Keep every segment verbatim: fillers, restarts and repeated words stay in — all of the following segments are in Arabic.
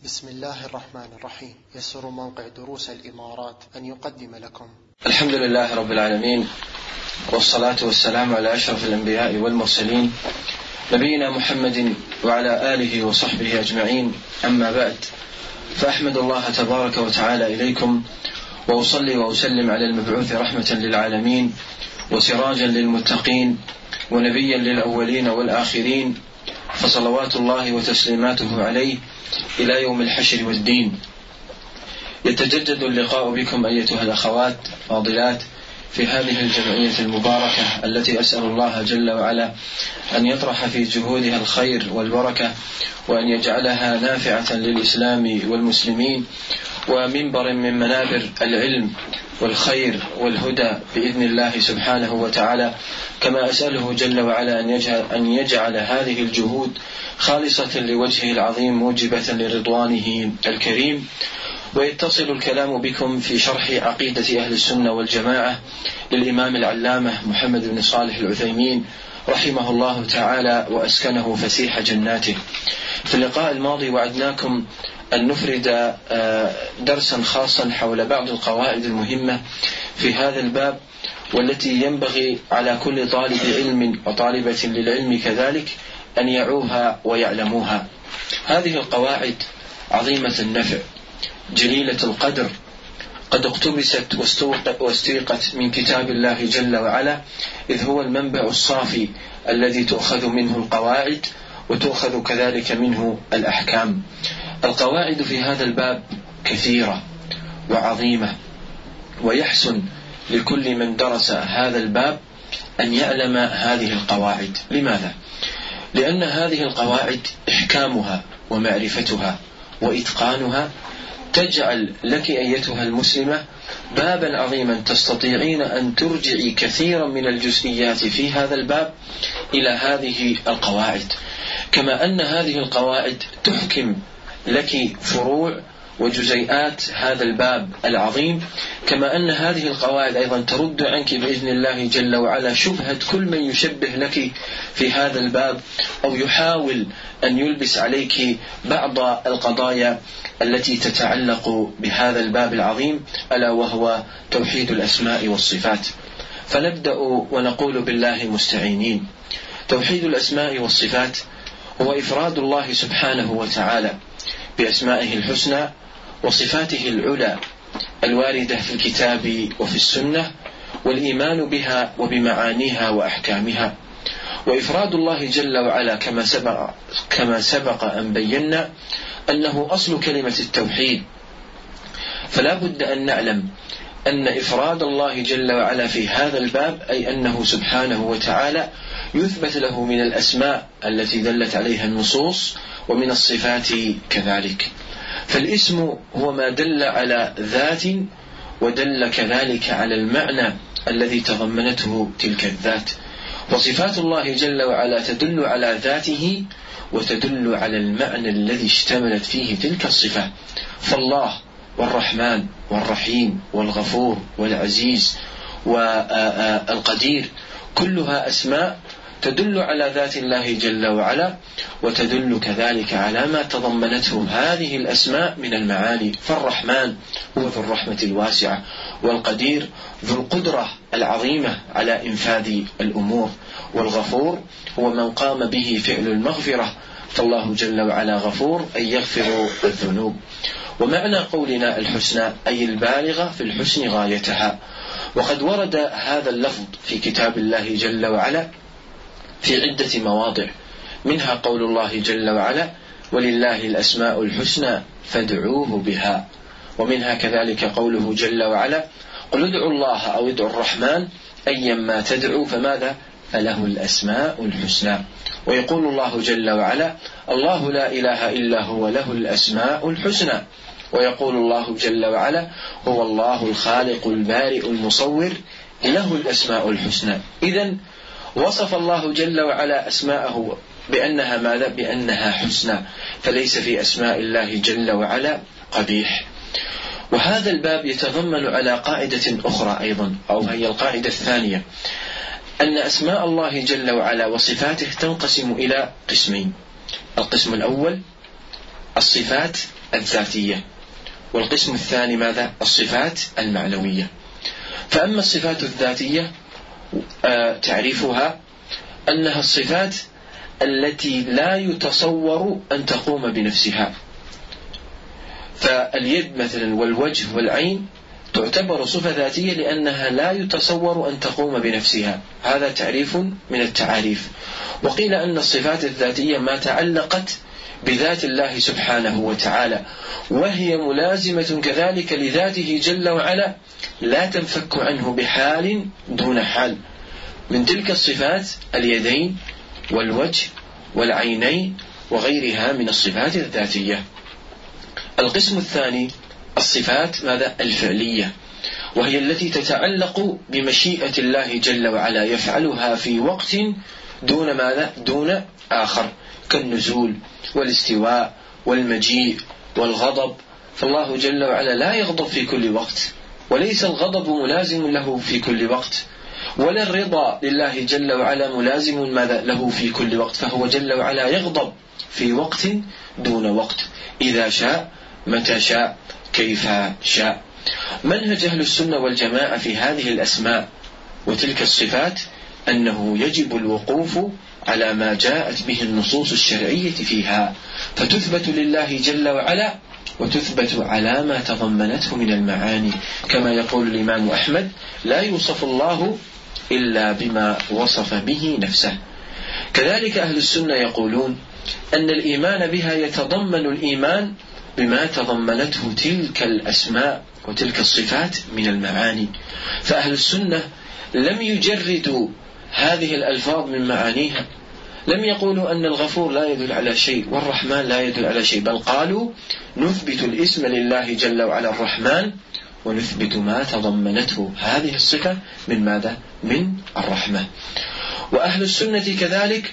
بسم الله الرحمن الرحيم. يسر موقع دروس الإمارات أن يقدم لكم الحمد لله رب العالمين، والصلاة والسلام على أشرف الأنبياء والمرسلين نبينا محمد وعلى آله وصحبه أجمعين. أما بعد، فأحمد الله تبارك وتعالى إليكم وأصلي وأسلم على المبعوث رحمة للعالمين وسراجا للمتقين ونبيا للأولين والآخرين، فصلوات الله وتسليماته عليه إلى يوم الحشر والدين. يتجدد اللقاء بكم أيتها الأخوات فاضلات في هذه الجمعية المباركة التي أسأل الله جل وعلا أن يطرح في جهودها الخير والبركة، وأن يجعلها نافعة للإسلام والمسلمين ومنبر من منابر العلم والخير والهدى بإذن الله سبحانه وتعالى. كما أسأله جل وعلا أن يجعل, أن يجعل هذه الجهود خالصة لوجهه العظيم موجبة لرضوانه الكريم. ويتصل الكلام بكم في شرح عقيدة أهل السنة والجماعة للإمام العلامة محمد بن صالح العثيمين رحمه الله تعالى وأسكنه فسيح جناته. في اللقاء الماضي وعدناكم أن نفرد درسا خاصا حول بعض القواعد المهمة في هذا الباب، والتي ينبغي على كل طالب علم وطالبة للعلم كذلك أن يعوها ويعلموها. هذه القواعد عظيمة النفع جليلة القدر، قد اقتبست واستيقت من كتاب الله جل وعلا، إذ هو المنبع الصافي الذي تؤخذ منه القواعد وتؤخذ كذلك منه الأحكام. القواعد في هذا الباب كثيرة وعظيمة، ويحسن لكل من درس هذا الباب أن يعلم هذه القواعد. لماذا؟ لأن هذه القواعد إحكامها ومعرفتها وإتقانها تجعل لك أيتها المسلمة بابا عظيما تستطيعين أن ترجعي كثيرا من الجزئيات في هذا الباب إلى هذه القواعد، كما أن هذه القواعد تحكم لك فروع وجزيئات هذا الباب العظيم، كما أن هذه القواعد أيضا ترد عنك بإذن الله جل وعلا شبهة كل من يشبه لك في هذا الباب أو يحاول أن يلبس عليك بعض القضايا التي تتعلق بهذا الباب العظيم، ألا وهو توحيد الأسماء والصفات. فنبدأ ونقول بالله مستعينين. توحيد الأسماء والصفات هو إفراد الله سبحانه وتعالى بأسمائه الحسنى وصفاته العلى الواردة في الكتاب وفي السنة، والإيمان بها وبمعانيها وأحكامها. وإفراد الله جل وعلا كما سبق, كما سبق أن بينا أنه أصل كلمة التوحيد، فلا بد أن نعلم أن إفراد الله جل وعلا في هذا الباب أي أنه سبحانه وتعالى يثبت له من الأسماء التي دلت عليها النصوص ومن الصفات كذلك. فالاسم هو ما دل على ذات ودل كذلك على المعنى الذي تضمنته تلك الذات، وصفات الله جل وعلا تدل على ذاته وتدل على المعنى الذي اشتملت فيه تلك الصفة. فالله والرحمن والرحيم والغفور والعزيز والقدير كلها أسماء تدل على ذات الله جل وعلا، وتدل كذلك على ما تضمنته هذه الأسماء من المعاني. فالرحمن هو ذو الرحمة الواسعة، والقدير ذو القدرة العظيمة على إنفاذ الأمور، والغفور هو من قام به فعل المغفرة، فالله جل وعلا غفور أي يغفر الذنوب. ومعنى قولنا الحسنى أي البالغة في الحسن غايتها. وقد ورد هذا اللفظ في كتاب الله جل وعلا في عدة مواضع، منها قول الله جل وعلا ولله الأسماء الحسنى فادعوه بها، ومنها كذلك قوله جل وعلا قل ادعوا الله أو ادعوا الرحمن أيما تدعوا فماذا فله الأسماء الحسنى. ويقول الله جل وعلا الله لا إله إلا هو له الأسماء الحسنى. ويقول الله جل وعلا هو الله الخالق البارئ المصور له الأسماء الحسنى. إذن وصف الله جل وعلا أسماءه بأنها ماذا؟ بأنها حسنى، فليس في أسماء الله جل وعلا قبيح. وهذا الباب يتضمن على قاعدة أخرى أيضا، أو هي القاعدة الثانية، أن أسماء الله جل وعلا وصفاته تنقسم إلى قسمين. القسم الأول الصفات الذاتية، والقسم الثاني ماذا؟ الصفات المعنوية. فأما الصفات الذاتية تعريفها أنها الصفات التي لا يتصور أن تقوم بنفسها، فاليد مثلا والوجه والعين تعتبر صفة ذاتية لأنها لا يتصور أن تقوم بنفسها، هذا تعريف من التعاريف. وقيل أن الصفات الذاتية ما تعلقت بذات الله سبحانه وتعالى، وهي ملازمة كذلك لذاته جل وعلا، لا تنفك عنه بحال دون حال. من تلك الصفات اليدين والوجه والعينين وغيرها من الصفات الذاتية. القسم الثاني الصفات ماذا؟ الفعلية، وهي التي تتعلق بمشيئة الله جل وعلا، يفعلها في وقت دون ماذا؟ دون آخر، كالنزول والاستواء والمجيء والغضب. فالله جل وعلا لا يغضب في كل وقت، وليس الغضب ملازم له في كل وقت، ولا الرضا لله جل وعلا ملازم ماذا؟ له في كل وقت، فهو جل وعلا يغضب في وقت دون وقت، إذا شاء، متى شاء، كيف شاء. منهج أهل السنة والجماعة في هذه الأسماء وتلك الصفات أنه يجب الوقوف على ما جاءت به النصوص الشرعية فيها، فتثبت لله جل وعلا وتثبت على ما تضمنته من المعاني، كما يقول الإمام أحمد: لا يوصف الله إلا بما وصف به نفسه. كذلك أهل السنة يقولون أن الإيمان بها يتضمن الإيمان بما تضمنته تلك الأسماء وتلك الصفات من المعاني. فأهل السنة لم يجردوا هذه الألفاظ من معانيها، لم يقولوا أن الغفور لا يدل على شيء والرحمن لا يدل على شيء، بل قالوا نثبت الاسم لله جل وعلا الرحمن، ونثبت ما تضمنته هذه الصفة من ماذا؟ من الرحمة. وأهل السنة كذلك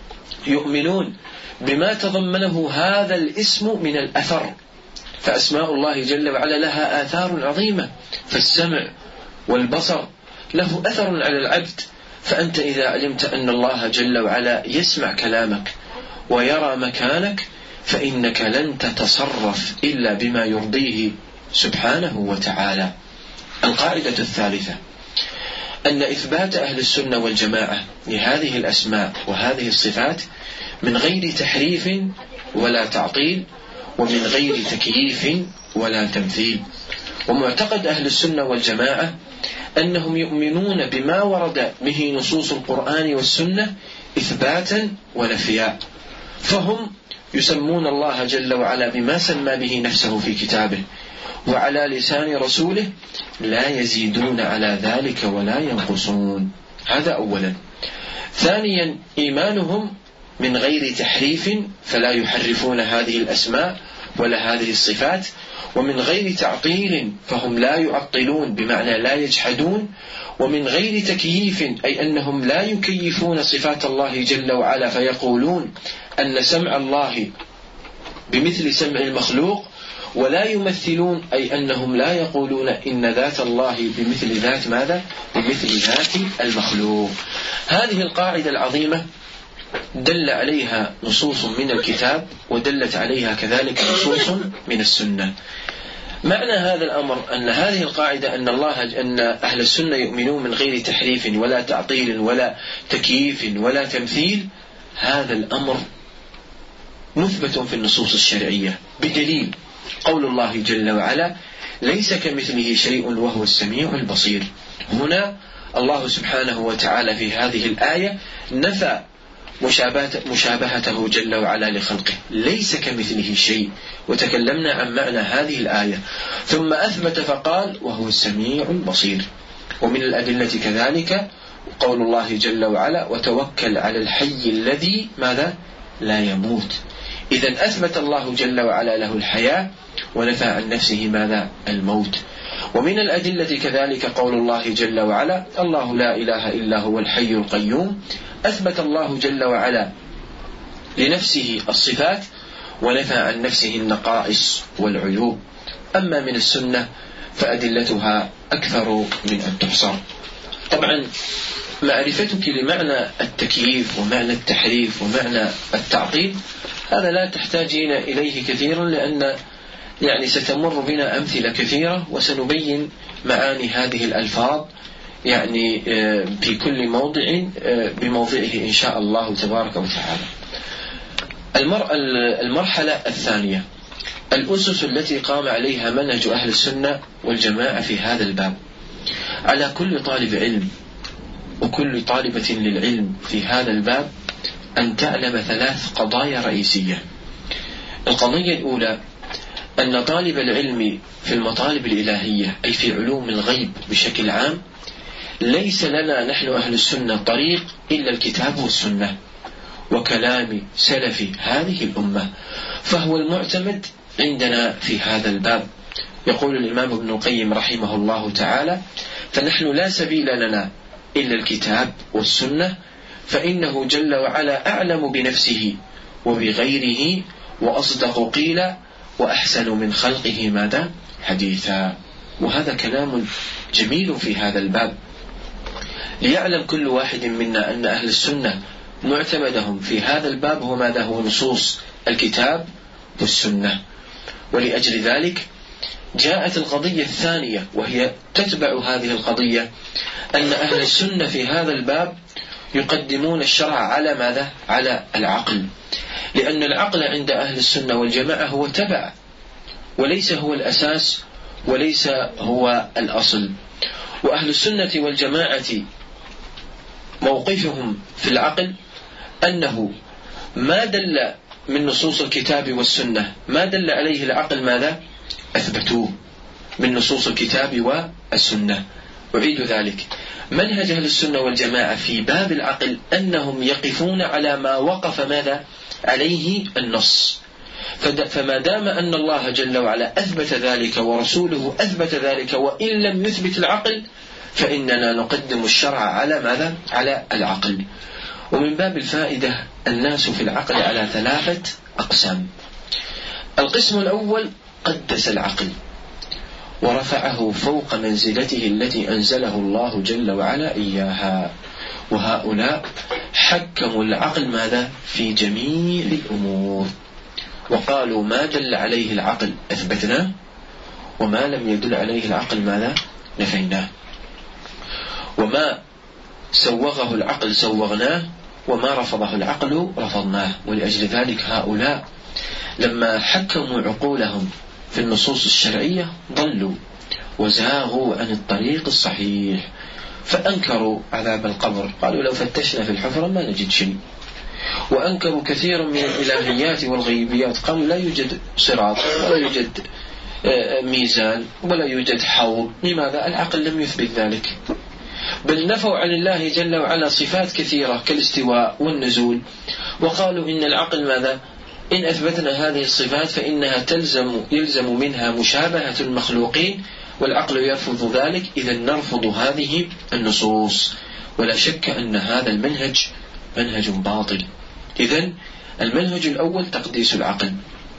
يؤمنون بما تضمنه هذا الاسم من الأثر، فأسماء الله جل وعلا لها آثار عظيمة، فالسمع والبصر له أثر على العبد، فأنت إذا علمت أن الله جل وعلا يسمع كلامك ويرى مكانك، فإنك لن تتصرف إلا بما يرضيه سبحانه وتعالى. القاعدة الثالثة أن إثبات أهل السنة والجماعة لهذه الأسماء وهذه الصفات من غير تحريف ولا تعطيل، ومن غير تكييف ولا تمثيل. ومعتقد أهل السنة والجماعة أنهم يؤمنون بما ورد به نصوص القرآن والسنة إثباتا ونفيا، فهم يسمون الله جل وعلا بما سمى به نفسه في كتابه وعلى لسان رسوله، لا يزيدون على ذلك ولا ينقصون. هذا أولا. ثانيا إيمانهم من غير تحريف، فلا يحرفون هذه الأسماء ولا هذه الصفات، ومن غير تعطيل، فهم لا يعطلون بمعنى لا يجحدون، ومن غير تكييف أي أنهم لا يكيفون صفات الله جل وعلا فيقولون أن سمع الله بمثل سمع المخلوق، ولا يمثلون أي أنهم لا يقولون إن ذات الله بمثل ذات ماذا؟ بمثل ذات المخلوق. هذه القاعدة العظيمة دل عليها نصوص من الكتاب، ودلت عليها كذلك نصوص من السنة. معنى هذا الأمر أن هذه القاعدة أن الله أن أهل السنة يؤمنون من غير تحريف ولا تعطيل ولا تكييف ولا تمثيل، هذا الأمر مثبت في النصوص الشرعية بدليل قول الله جل وعلا: ليس كمثله شيء وهو السميع البصير. هنا الله سبحانه وتعالى في هذه الآية نفى مشابهته جل وعلا لخلقه، ليس كمثله شيء، وتكلمنا عن معنى هذه الآية، ثم أثبت فقال: وهو السميع البصير. ومن الأدلة كذلك قول الله جل وعلا: وتوكل على الحي الذي ماذا؟ لا يموت. إذن أثبت الله جل وعلا له الحياة ونفى عن نفسه ماذا؟ الموت. ومن الأدلة كذلك قول الله جل وعلا: الله لا إله إلا هو الحي القيوم. أثبت الله جل وعلا لنفسه الصفات ونفى عن نفسه النقائص والعيوب. أما من السنة فأدلتها أكثر من أن تحصر. طبعا معرفتك لمعنى التكييف ومعنى التحريف ومعنى التعطيل هذا لا تحتاجين إليه كثيرا، لأن يعني ستمر بنا أمثلة كثيرة وسنبين معاني هذه الألفاظ يعني في كل موضع بموضعه إن شاء الله تبارك وتعالى. المرحلة الثانية الأسس التي قام عليها منهج أهل السنة والجماعة في هذا الباب. على كل طالب علم وكل طالبة للعلم في هذا الباب أن تعلم ثلاث قضايا رئيسية. القضية الأولى أن طالب العلم في المطالب الإلهية أي في علوم الغيب بشكل عام ليس لنا نحن أهل السنة طريق إلا الكتاب والسنة وكلام سلف هذه الأمة، فهو المعتمد عندنا في هذا الباب. يقول الإمام ابن القيم رحمه الله تعالى: فنحن لا سبيل لنا إلا الكتاب والسنة، فإنه جل وعلا أعلم بنفسه وبغيره وأصدق قيلا وأحسن من خلقه ماذا حديثا. وهذا كلام جميل في هذا الباب، ليعلم كل واحد منا أن أهل السنة معتمدهم في هذا الباب هو ماذا؟ هو نصوص الكتاب والسنة. ولأجل ذلك جاءت القضية الثانية وهي تتبع هذه القضية، أن أهل السنة في هذا الباب يقدمون الشرع على ماذا؟ على العقل، لأن العقل عند أهل السنة والجماعة هو تبع وليس هو الأساس وليس هو الأصل. وأهل السنة والجماعة موقفهم في العقل أنه ما دل من نصوص الكتاب والسنة ما دل عليه العقل ماذا؟ أثبتوه من نصوص الكتاب والسنة. أعيد ذلك: منهج أهل السنة والجماعة في باب العقل أنهم يقفون على ما وقف ماذا؟ عليه النص. فما دام أن الله جل وعلا أثبت ذلك ورسوله أثبت ذلك وإن لم يثبت العقل فإننا نقدم الشرع على ماذا؟ على العقل. ومن باب الفائدة الناس في العقل على ثلاثة أقسام. القسم الأول قدس العقل ورفعه فوق منزلته التي أنزله الله جل وعلا إياها، وهؤلاء حكموا العقل ماذا؟ في جميع الأمور، وقالوا ما دل عليه العقل أثبتناه وما لم يدل عليه العقل ماذا؟ نفيناه، وما سوغه العقل سوغناه وما رفضه العقل رفضناه. ولأجل ذلك هؤلاء لما حكموا عقولهم في النصوص الشرعية ضلوا وزاغوا عن الطريق الصحيح، فأنكروا عذاب القبر، قالوا لو فتشنا في الحفرة ما نجد شيء. وأنكروا كثير من الإلهيات والغيبيات، قالوا لا يوجد صراط ولا يوجد ميزان ولا يوجد حوض. لماذا؟ العقل لم يثبت ذلك. بل نفوا عن الله جل وعلا صفات كثيرة كالاستواء والنزول، وقالوا إن العقل ماذا؟ إن أثبتنا هذه الصفات فإنها تلزم يلزم منها مشابهة المخلوقين، والعقل يرفض ذلك، إذا نرفض هذه النصوص. ولا شك أن هذا المنهج منهج باطل. إذن المنهج الأول تقديس العقل.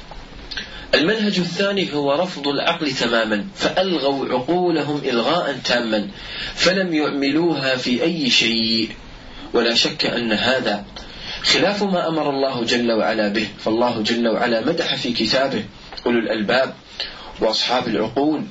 المنهج الثاني هو رفض العقل تماما، فألغوا عقولهم إلغاء تاما فلم يعملوها في أي شيء. ولا شك أن هذا خلاف ما أمر الله جل وعلا به، فالله جل وعلا مدح في كتابه أولو الألباب وأصحاب العقول،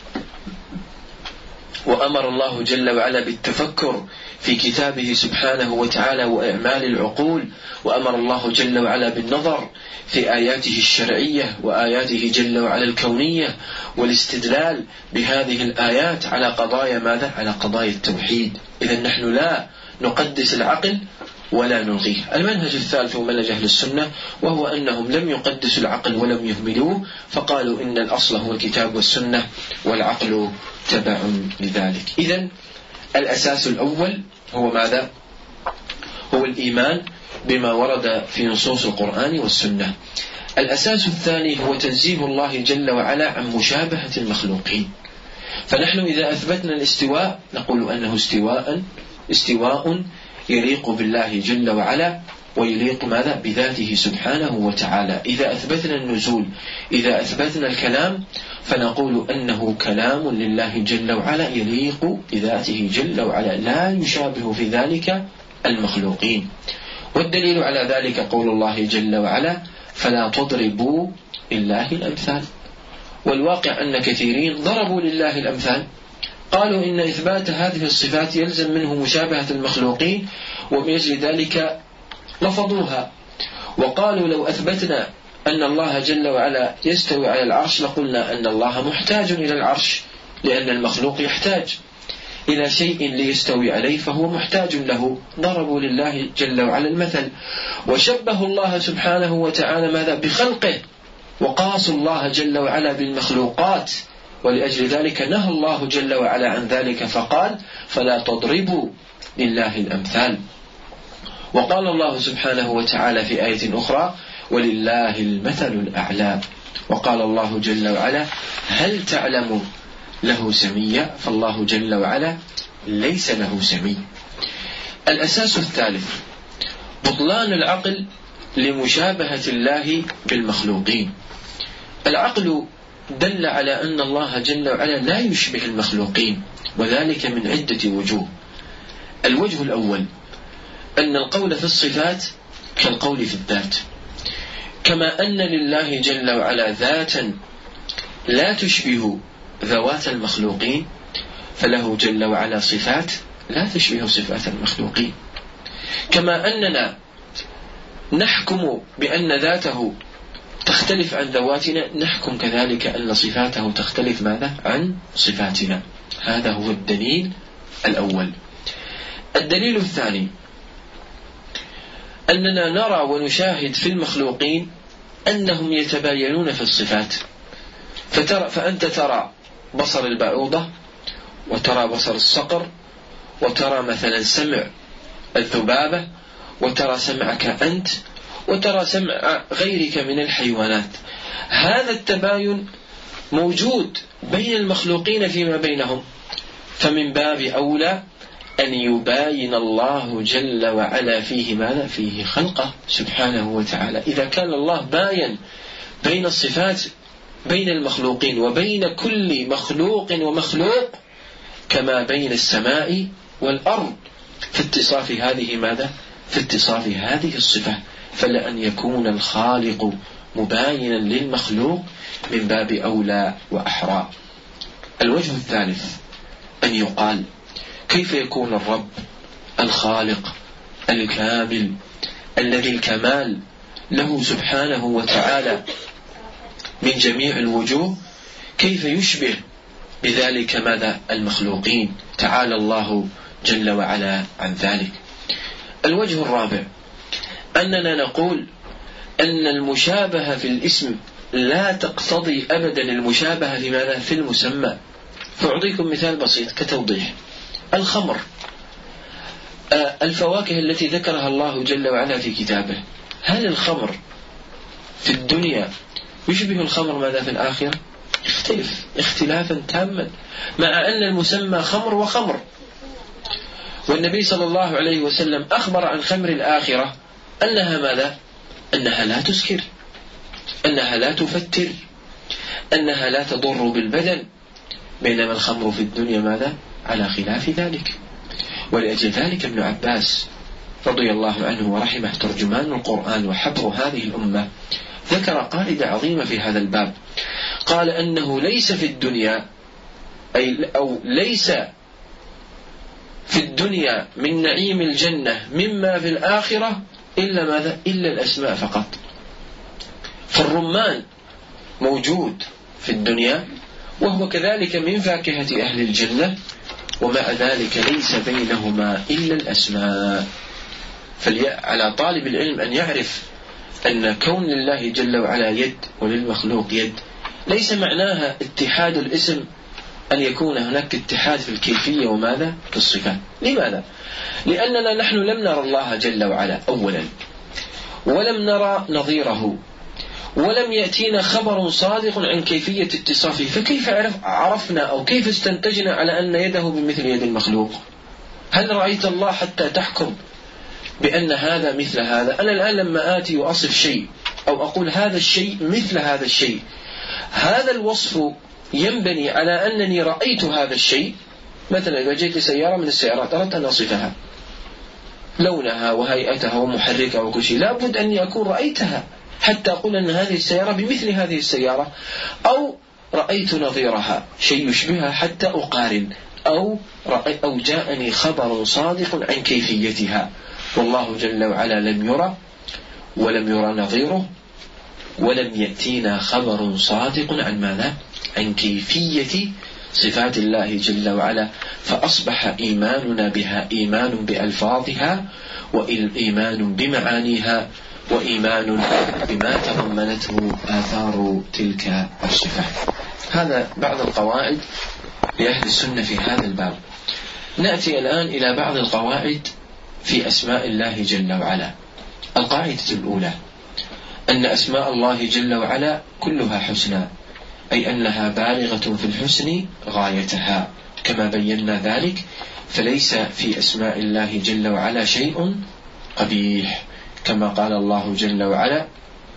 وأمر الله جل وعلا بالتفكر في كتابه سبحانه وتعالى وإعمال العقول، وأمر الله جل وعلا بالنظر في آياته الشرعية وآياته جل وعلا الكونية، والاستدلال بهذه الآيات على قضايا ماذا؟ على قضايا التوحيد. إذن نحن لا نقدس العقل ولا نلغيه. المنهج الثالث هو منهج أهل السنة، وهو أنهم لم يقدسوا العقل ولم يهملوه، فقالوا إن الأصل هو الكتاب والسنة والعقل تبع لذلك. إذن الأساس الأول هو ماذا؟ هو الإيمان بما ورد في نصوص القرآن والسنة. الأساس الثاني هو تنزيه الله جل وعلا عن مشابهة المخلوقين. فنحن إذا أثبتنا الاستواء نقول أنه استواء استواء يليق بالله جل وعلا ويليق ماذا؟ بذاته سبحانه وتعالى. إذا أثبتنا النزول، إذا أثبتنا الكلام، فنقول أنه كلام لله جل وعلا يليق بذاته جل وعلا، لا يشابه في ذلك المخلوقين. والدليل على ذلك قول الله جل وعلا: فلا تضربوا لله الأمثال. والواقع أن كثيرين ضربوا لله الأمثال، قالوا إن إثبات هذه الصفات يلزم منه مشابهة المخلوقين، وبأجل ذلك رفضوها، وقالوا لو أثبتنا أن الله جل وعلا يستوي على العرش لقلنا أن الله محتاج إلى العرش، لأن المخلوق يحتاج إلى شيء ليستوي عليه فهو محتاج له. ضربوا لله جل وعلا المثل، وشبهوا الله سبحانه وتعالى ماذا؟ بخلقه، وقاسوا الله جل وعلا بالمخلوقات، ولأجل ذلك نهى الله جل وعلا عن ذلك فقال فلا تضربوا لله الأمثال. وقال الله سبحانه وتعالى في آية أخرى ولله المثل الأعلى. وقال الله جل وعلا هل تعلم له سميا، فالله جل وعلا ليس له سمي. الأساس الثالث بطلان العقل لمشابهة الله بالمخلوقين. العقل دل على أن الله جل وعلا لا يشبه المخلوقين، وذلك من عدة وجوه. الوجه الأول أن القول في الصفات كالقول في الذات، كما أن لله جل وعلا ذاتا لا تشبه ذوات المخلوقين، فله جل وعلا صفات لا تشبه صفات المخلوقين. كما أننا نحكم بأن ذاته تختلف عن ذواتنا، نحكم كذلك أن صفاته تختلف ماذا؟ عن صفاتنا. هذا هو الدليل الأول. الدليل الثاني أننا نرى ونشاهد في المخلوقين أنهم يتباينون في الصفات، فترى فأنت ترى بصر البعوضة، وترى بصر الصقر، وترى مثلا سمع الذبابة، وترى سمعك أنت، وترى سمع غيرك من الحيوانات. هذا التباين موجود بين المخلوقين فيما بينهم، فمن باب أولى أن يباين الله جل وعلا فيه ماذا؟ فيه خلقه سبحانه وتعالى. إذا كان الله باين بين الصفات بين المخلوقين وبين كل مخلوق ومخلوق كما بين السماء والأرض في اتصاف هذه ماذا؟ في اتصاف هذه الصفة، فلأن يكون الخالق مباينا للمخلوق من باب أولى وأحرى. الوجه الثالث أن يقال كيف يكون الرب الخالق الكامل الذي الكمال له سبحانه وتعالى من جميع الوجوه، كيف يشبه بذلك ماذا؟ المخلوقين؟ تعالى الله جل وعلا عن ذلك. الوجه الرابع أننا نقول أن المشابهة في الاسم لا تقتضي أبدا المشابهة في ماذا؟ في المسمى. فأعطيكم مثال بسيط كتوضيح. الخمر، الفواكه التي ذكرها الله جل وعلا في كتابه، هل الخمر في الدنيا يشبه الخمر ماذا في الآخرة؟ يختلف اختلافا تاما، مع أن المسمى خمر وخمر. والنبي صلى الله عليه وسلم أخبر عن خمر الآخرة أنها ماذا؟ أنها لا تسكر، أنها لا تفتر، أنها لا تضر بالبدن، بينما الخمر في الدنيا ماذا؟ على خلاف ذلك. ولأجل ذلك ابن عباس رضي الله عنه ورحمه ترجمان القرآن وحبر هذه الأمة ذكر قاعدة عظيمة في هذا الباب، قال أنه ليس في الدنيا أي أو ليس في الدنيا من نعيم الجنة مما في الآخرة إلا ماذا؟ إلا الأسماء فقط. فالرمان موجود في الدنيا وهو كذلك من فاكهة أهل الجنة، ومع ذلك ليس بينهما إلا الأسماء. فعلى طالب العلم أن يعرف أن كون لله جل وعلا يد وللمخلوق يد ليس معناها اتحاد الاسم أن يكون هناك اتحاد في الكيفية وماذا؟ في الصفات. لماذا؟ لأننا نحن لم نرى الله جل وعلا أولا، ولم نرى نظيره، ولم يأتينا خبر صادق عن كيفية اتصافه، فكيف عرفنا أو كيف استنتجنا على أن يده بمثل يد المخلوق؟ هل رأيت الله حتى تحكم بأن هذا مثل هذا؟ أنا الآن لما آتي وأصف شيء أو أقول هذا الشيء مثل هذا الشيء، هذا الوصف ينبني على أنني رأيت هذا الشيء. مثلا إذا جئت سيارة من السيارات أردت أن أصفها، لونها وهيئتها ومحركها وكل شيء، لا بد أني أكون رأيتها حتى أقول أن هذه السيارة بمثل هذه السيارة. أو رأيت نظيرها، شيء يشبهها حتى أقارن، أو رأي أو جاءني خبر صادق عن كيفيتها. والله جل وعلا لم يرى ولم يرى نظيره، ولم يأتينا خبر صادق عن ماذا؟ عن كيفية صفات الله جل وعلا. فأصبح إيماننا بها إيمان بألفاظها، وإيمان بمعانيها، وإيمان بما تضمنته آثار تلك الصفات. هذا بعض القواعد لأهل السنة في هذا الباب. نأتي الآن إلى بعض القواعد في أسماء الله جل وعلا. القاعدة الأولى أن أسماء الله جل وعلا كلها حسنى، أي أنها بالغة في الحسن غايتها، كما بينا ذلك. فليس في أسماء الله جل وعلا شيء قبيح، كما قال الله جل وعلا: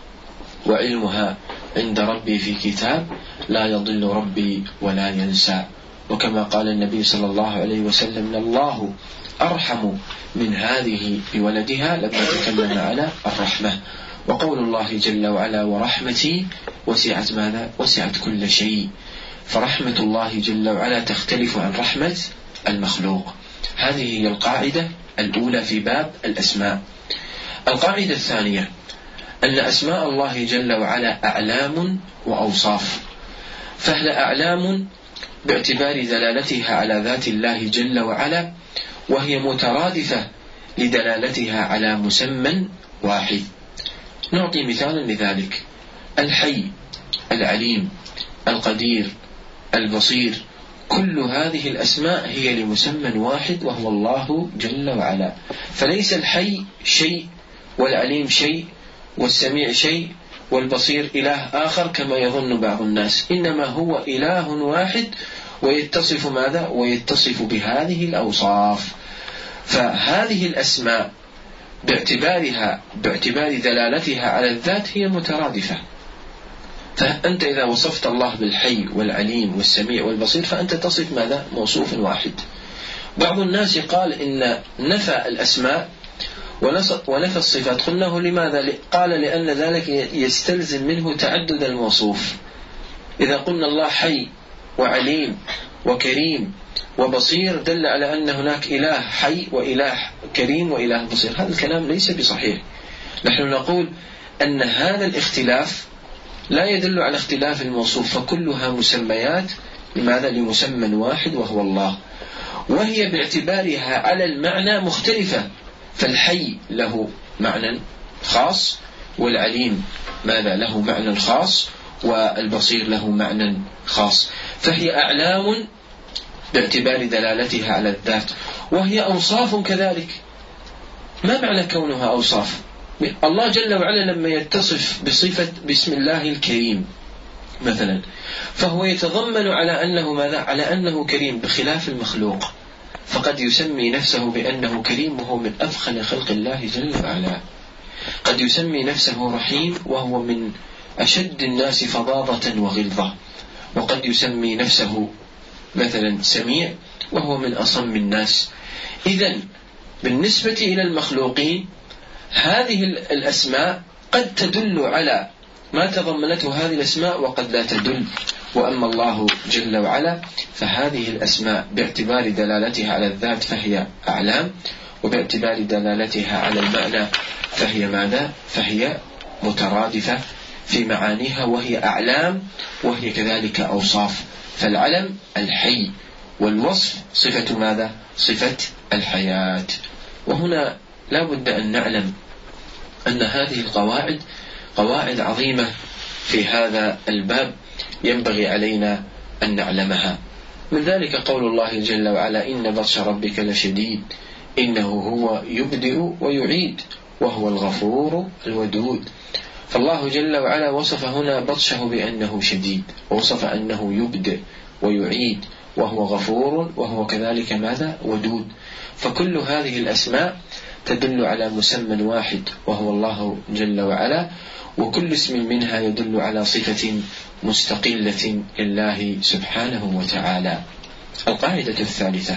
وعلمها عند ربي في كتاب لا يضل ربي ولا ينسى. وكما قال النبي صلى الله عليه وسلم: الله أرحم من هذه بولدها، لما تكلم على الرحمة. وقول الله جل وعلا: ورحمتي وسعت ماذا؟ وسعت كل شيء. فرحمة الله جل وعلا تختلف عن رحمة المخلوق. هذه هي القاعدة الأولى في باب الأسماء. القاعدة الثانية أن أسماء الله جل وعلا أعلام وأوصاف، فهي أعلام باعتبار دلالتها على ذات الله جل وعلا، وهي مترادفة لدلالتها على مسمى واحد. نعطي مثالا لذلك: الحي، العليم، القدير، البصير، كل هذه الأسماء هي لمسمى واحد وهو الله جل وعلا. فليس الحي شيء، والعليم شيء، والسميع شيء، والبصير إله آخر كما يظن بعض الناس، إنما هو إله واحد ويتصف ماذا؟ ويتصف بهذه الأوصاف. فهذه الأسماء باعتبارها باعتبار دلالتها على الذات هي مترادفة. فأنت إذا وصفت الله بالحي والعليم والسميع والبصير فأنت تصف ماذا؟ موصوف واحد. بعض الناس قال إن نفى الأسماء ونفى الصفات. قلناه لماذا؟ قال لأن ذلك يستلزم منه تعدد الموصوف. إذا قلنا الله حي وعليم وكريم وبصير دل على أن هناك إله حي وإله كريم وإله بصير. هذا الكلام ليس بصحيح. نحن نقول أن هذا الاختلاف لا يدل على اختلاف الموصوف، فكلها مسميات لماذا؟ لمسمى واحد وهو الله، وهي باعتبارها على المعنى مختلفة. فالحي له معنى خاص، والعليم ماذا؟ له معنى خاص، والبصير له معنى خاص. فهي أعلام باعتبار دلالتها على الذات، وهي أوصاف كذلك. ما معنى كونها أوصاف؟ الله جل وعلا لما يتصف بصفة بسم الله الكريم مثلا، فهو يتضمن على أنه ماذا؟ على أنه كريم، بخلاف المخلوق. فقد يسمي نفسه بأنه كريم وهو من أفخر خلق الله جل وعلا. قد يسمي نفسه رحيم وهو من أشد الناس فظاظة وغلظة. وقد يسمي نفسه مثلا سميع وهو من أصم الناس. إذن بالنسبة إلى المخلوقين هذه الأسماء قد تدل على ما تضمنته هذه الأسماء وقد لا تدل. وأما الله جل وعلا فهذه الأسماء باعتبار دلالتها على الذات فهي أعلام، وباعتبار دلالتها على المعنى فهي ماذا؟ فهي مترادفة في معانيها، وهي أعلام وهي كذلك أوصاف. فالعلم الحي، والوصف صفة ماذا؟ صفة الحياة. وهنا لا بد أن نعلم أن هذه القواعد قواعد عظيمة في هذا الباب ينبغي علينا أن نعلمها. من ذلك قول الله جل وعلا: إن بطش ربك لشديد إنه هو يبدئ ويعيد وهو الغفور الودود. فالله جل وعلا وصف هنا بطشه بأنه شديد، ووصف أنه يبدئ ويعيد وهو غفور وهو كذلك ماذا؟ ودود. فكل هذه الأسماء تدل على مسمى واحد وهو الله جل وعلا، وكل اسم منها يدل على صفة مستقلة لله سبحانه وتعالى. القاعدة الثالثة: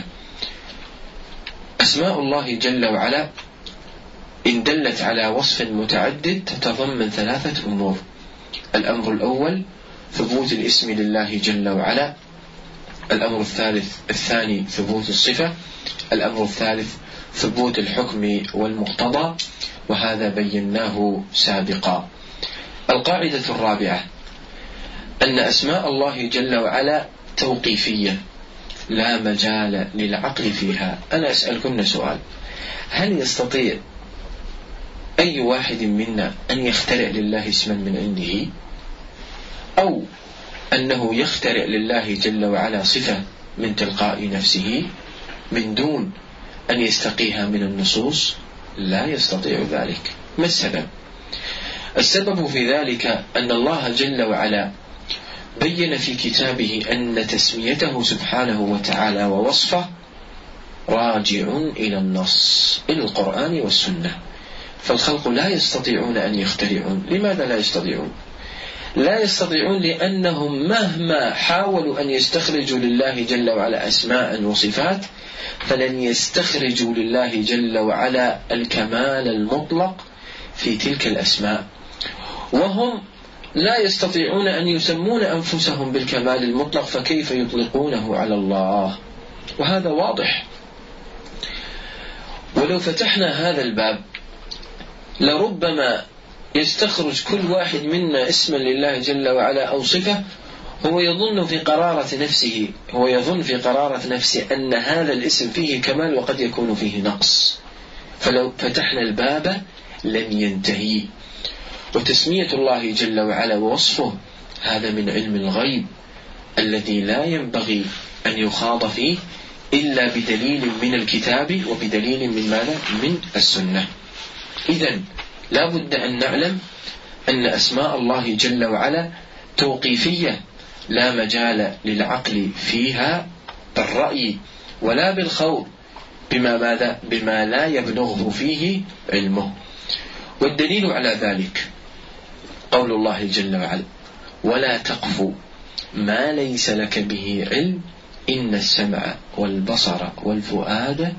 أسماء الله جل وعلا إن دلت على وصف متعدد تتضمن ثلاثة أمور. الأمر الأول ثبوت الاسم لله جل وعلا. الأمر الثالث الثاني ثبوت الصفة. الأمر الثالث ثبوت الحكم والمقتضى، وهذا بيناه سابقا. القاعدة الرابعة أن أسماء الله جل وعلا توقيفية لا مجال للعقل فيها. أنا أسألكم سؤال: هل يستطيع أي واحد منا أن يخترع لله اسما من عنده، أو أنه يخترع لله جل وعلا صفة من تلقاء نفسه من دون أن يستقيها من النصوص؟ لا يستطيع ذلك. ما السبب؟ السبب في ذلك أن الله جل وعلا بين في كتابه أن تسميته سبحانه وتعالى ووصفه راجع إلى النص، إلى القرآن والسنة. فالخلق لا يستطيعون أن يخترعون. لماذا لا يستطيعون؟ لا يستطيعون لأنهم مهما حاولوا أن يستخرجوا لله جل وعلا أسماء وصفات فلن يستخرجوا لله جل وعلا الكمال المطلق في تلك الأسماء، وهم لا يستطيعون أن يسمون أنفسهم بالكمال المطلق، فكيف يطلقونه على الله؟ وهذا واضح. ولو فتحنا هذا الباب لربما يستخرج كل واحد منا اسما لله جل وعلا أو صفة هو يظن في قرارة نفسه هو يظن في قرارة نفسه أن هذا الاسم فيه كمال وقد يكون فيه نقص. فلو فتحنا الباب لن ينتهي. وتسمية الله جل وعلا ووصفه هذا من علم الغيب الذي لا ينبغي أن يخاض فيه إلا بدليل من الكتاب وبدليل من ماذا؟ من السنة. إذن لا بد أن نعلم أن أسماء الله جل وعلا توقيفية لا مجال للعقل فيها بالرأي ولا بالخوض بما ماذا؟ بما لا يبلغه فيه علمه. والدليل على ذلك قول الله جل وعلا: ولا تقف ما ليس لك به علم إن السمع والبصر والفؤاد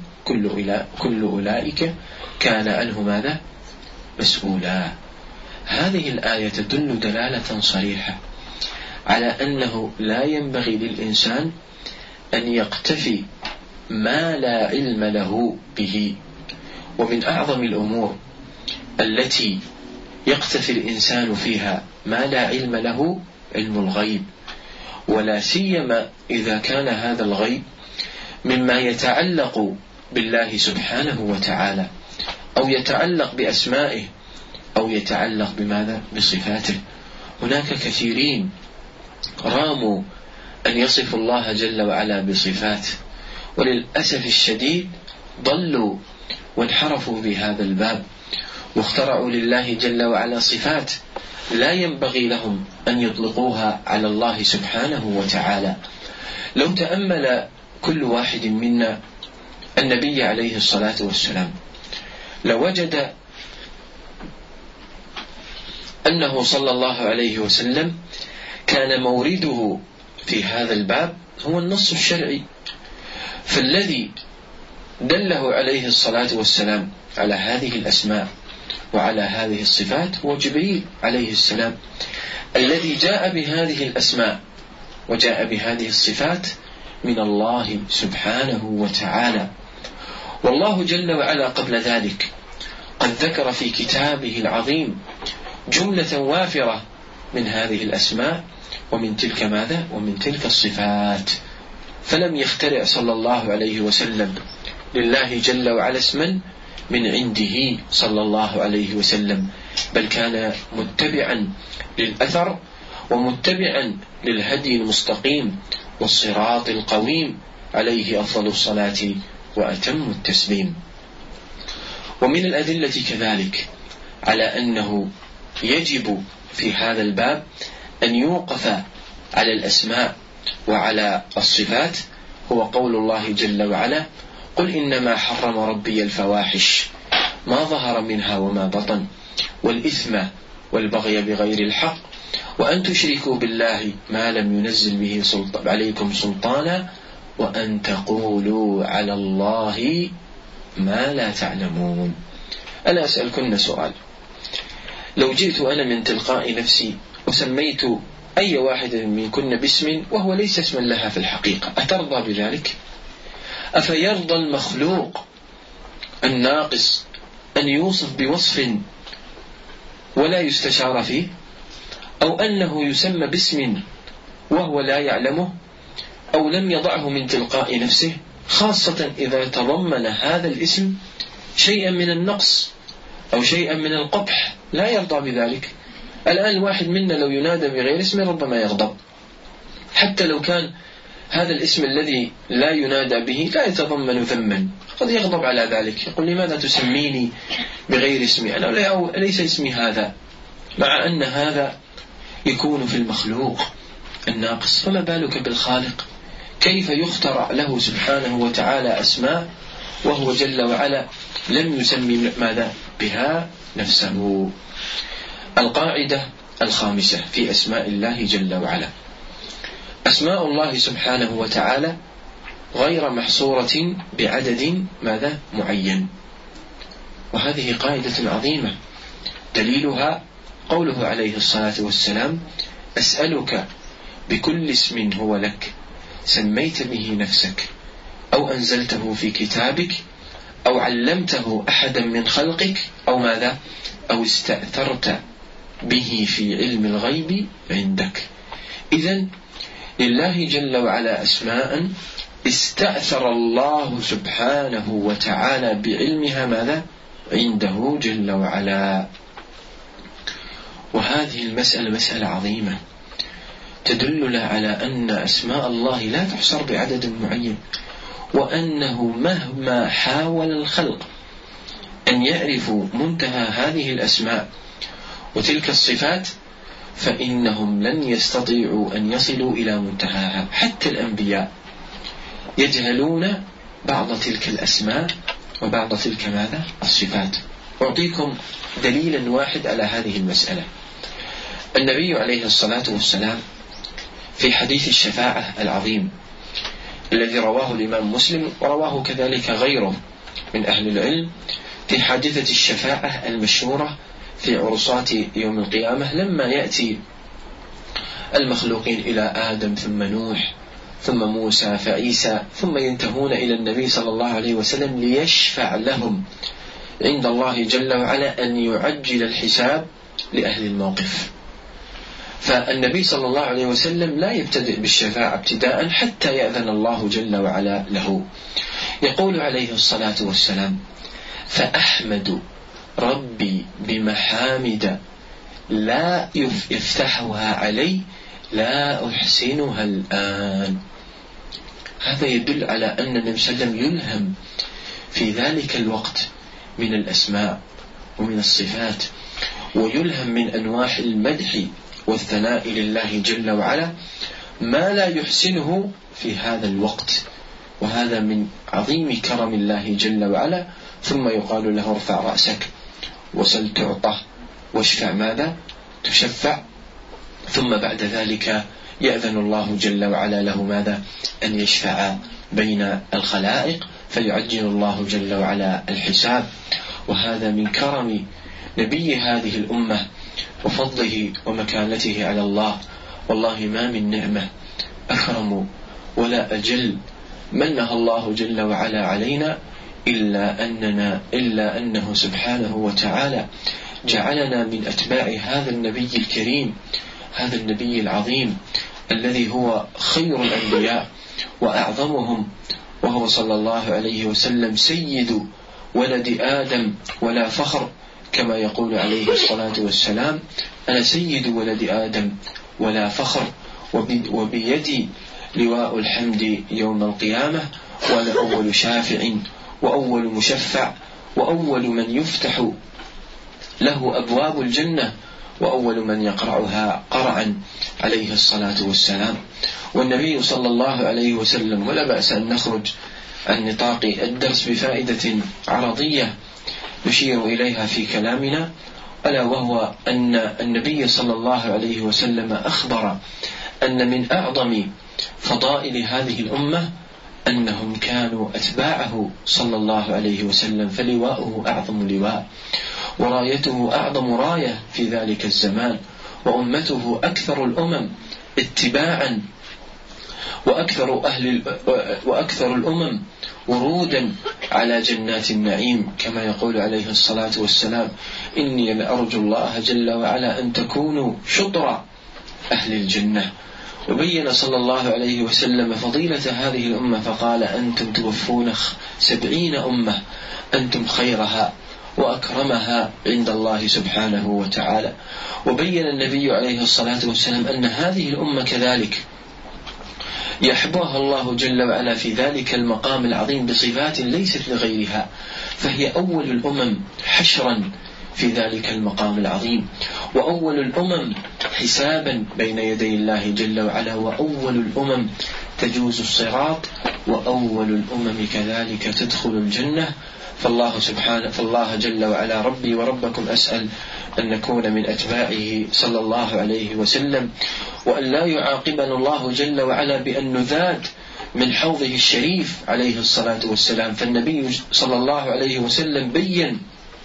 كل أولئك كان عنه ماذا؟ مسؤولا. هذه الآية تدل دلالة صريحة على أنه لا ينبغي للإنسان أن يقتفي ما لا علم له به. ومن أعظم الأمور التي يقتفي الإنسان فيها ما لا علم له علم الغيب، ولا سيما إذا كان هذا الغيب مما يتعلق بالله سبحانه وتعالى، أو يتعلق بأسمائه، أو يتعلق بماذا؟ بصفاته. هناك كثيرين راموا أن يصفوا الله جل وعلا بصفات، وللأسف الشديد ضلوا وانحرفوا بهذا الباب واخترعوا لله جل وعلا صفات لا ينبغي لهم أن يطلقوها على الله سبحانه وتعالى. لو تأمل كل واحد منا النبي عليه الصلاة والسلام لوجد أنه صلى الله عليه وسلم كان مورده في هذا الباب هو النص الشرعي. فالذي دله عليه الصلاة والسلام على هذه الأسماء وعلى هذه الصفات هو جبريل عليه السلام، الذي جاء بهذه الأسماء وجاء بهذه الصفات من الله سبحانه وتعالى. والله جل وعلا قبل ذلك قد ذكر في كتابه العظيم جملة وافرة من هذه الأسماء ومن تلك ماذا؟ ومن تلك الصفات. فلم يخترع صلى الله عليه وسلم لله جل وعلا اسما من عنده صلى الله عليه وسلم، بل كان متبعا للأثر ومتبعا للهدي المستقيم والصراط القويم عليه أفضل الصلاة وأتم التسليم. ومن الأدلة كذلك على أنه يجب في هذا الباب أن يوقف على الأسماء وعلى الصفات هو قول الله جل وعلا: قل إنما حرم ربي الفواحش ما ظهر منها وما بطن والإثم والبغي بغير الحق وأن تشركوا بالله ما لم ينزل به سلطان عليكم سلطانا وأن تقولوا على الله ما لا تعلمون. أنا أسألكن سؤال: لو جئت أنا من تلقاء نفسي وسميت أي واحد منكن باسم وهو ليس اسما لها في الحقيقة، أترضى بذلك؟ أفيرضى المخلوق الناقص أن يوصف بوصف ولا يستشار فيه، أو أنه يسمى باسم وهو لا يعلمه أو لم يضعه من تلقاء نفسه، خاصة إذا تضمن هذا الاسم شيئا من النقص أو شيئا من القبح، لا يرضى بذلك. الآن الواحد منا لو ينادى بغير اسم ربما يغضب، حتى لو كان هذا الاسم الذي لا ينادى به لا يتضمن ذما، قد يغضب على ذلك، يقول لماذا تسميني بغير اسمي، أنا ليس اسمي هذا، مع أن هذا يكون في المخلوق الناقص، فما بالك بالخالق؟ كيف يخترع له سبحانه وتعالى أسماء وهو جل وعلا لم يسمي ماذا بها نفسه؟ القاعدة الخامسة في أسماء الله جل وعلا: أسماء الله سبحانه وتعالى غير محصورة بعدد ماذا معين، وهذه قاعدة عظيمة، دليلها قوله عليه الصلاة والسلام: أسألك بكل اسم هو لك سميت به نفسك أو أنزلته في كتابك أو علمته أحدا من خلقك أو ماذا أو استأثرت به في علم الغيب عندك. إذن لله جل وعلا أسماء استأثر الله سبحانه وتعالى بعلمها ماذا عنده جل وعلا. وهذه المسألة مسألة عظيمة تدلنا على أن أسماء الله لا تحصر بعدد معين، وأنه مهما حاول الخلق أن يعرفوا منتهى هذه الأسماء وتلك الصفات فإنهم لن يستطيعوا أن يصلوا إلى منتهاها. حتى الأنبياء يجهلون بعض تلك الأسماء وبعض تلك ماذا الصفات. أعطيكم دليلا واحد على هذه المسألة. النبي عليه الصلاة والسلام في حديث الشفاعة العظيم الذي رواه الإمام مسلم ورواه كذلك غيره من أهل العلم في حادثة الشفاعة المشهورة في عرصات يوم القيامة، لما يأتي المخلوقين إلى آدم ثم نوح ثم موسى فعيسى ثم ينتهون إلى النبي صلى الله عليه وسلم ليشفع لهم عند الله جل وعلا أن يعجل الحساب لأهل الموقف. فالنبي صلى الله عليه وسلم لا يبتدئ بالشفاعة ابتداء حتى يأذن الله جل وعلا له. يقول عليه الصلاة والسلام: فأحمد ربي بمحامد لا يفتحها علي لا أحسنها الآن. هذا يدل على أن النبي صلى الله عليه وسلم يلهم في ذلك الوقت من الأسماء ومن الصفات، ويلهم من أنواع المدح والثناء لله جل وعلا ما لا يحسنه في هذا الوقت، وهذا من عظيم كرم الله جل وعلا. ثم يقال له: ارفع رأسك وسل تعطى واشفع ماذا تشفع. ثم بعد ذلك يأذن الله جل وعلا له ماذا أن يشفع بين الخلائق فيعجل الله جل وعلا الحساب. وهذا من كرم نبي هذه الأمة وفضله ومكانته على الله. والله ما من نعمة أكرم ولا أجل منها الله جل وعلا علينا إلا أننا إلا أنه سبحانه وتعالى جعلنا من أتباع هذا النبي الكريم، هذا النبي العظيم الذي هو خير الأنبياء وأعظمهم، وهو صلى الله عليه وسلم سيد ولد آدم ولا فخر، كما يقول عليه الصلاة والسلام: أنا سيد ولد آدم ولا فخر، وبيدي لواء الحمد يوم القيامة، وأنا أول شافع وأول مشفع وأول من يفتح له أبواب الجنة وأول من يقرعها قرعا عليه الصلاة والسلام. والنبي صلى الله عليه وسلم، ولا بأس أن نخرج عن نطاق الدرس بفائدة عرضية نشير إليها في كلامنا، ألا وهو أن النبي صلى الله عليه وسلم أخبر أن من أعظم فضائل هذه الأمة أنهم كانوا أتباعه صلى الله عليه وسلم، فلواؤه أعظم لواء ورايته أعظم راية في ذلك الزمان، وأمته أكثر الأمم اتباعا وأكثر أهل وأكثر الأمم ورودا على جنات النعيم، كما يقول عليه الصلاة والسلام: إني لأرجو الله جل وعلا أن تكونوا شطر أهل الجنة. وبين صلى الله عليه وسلم فضيلة هذه الأمة فقال: أنتم توفون سبعين أمة أنتم خيرها وأكرمها عند الله سبحانه وتعالى. وبين النبي عليه الصلاة والسلام أن هذه الأمة كذلك يحبوها الله جل وعلا في ذلك المقام العظيم بصفات ليست لغيرها، فهي أول الأمم حشرا في ذلك المقام العظيم، وأول الأمم حسابا بين يدي الله جل وعلا، وأول الأمم تجوز الصراط، وأول الأمم كذلك تدخل الجنة. فالله سبحانه فالله جل وعلا ربي وربكم أسأل أن نكون من أتباعه صلى الله عليه وسلم، وأن لا يعاقبنا الله جل وعلا بأن نذاد من حوضه الشريف عليه الصلاة والسلام. فالنبي صلى الله عليه وسلم بين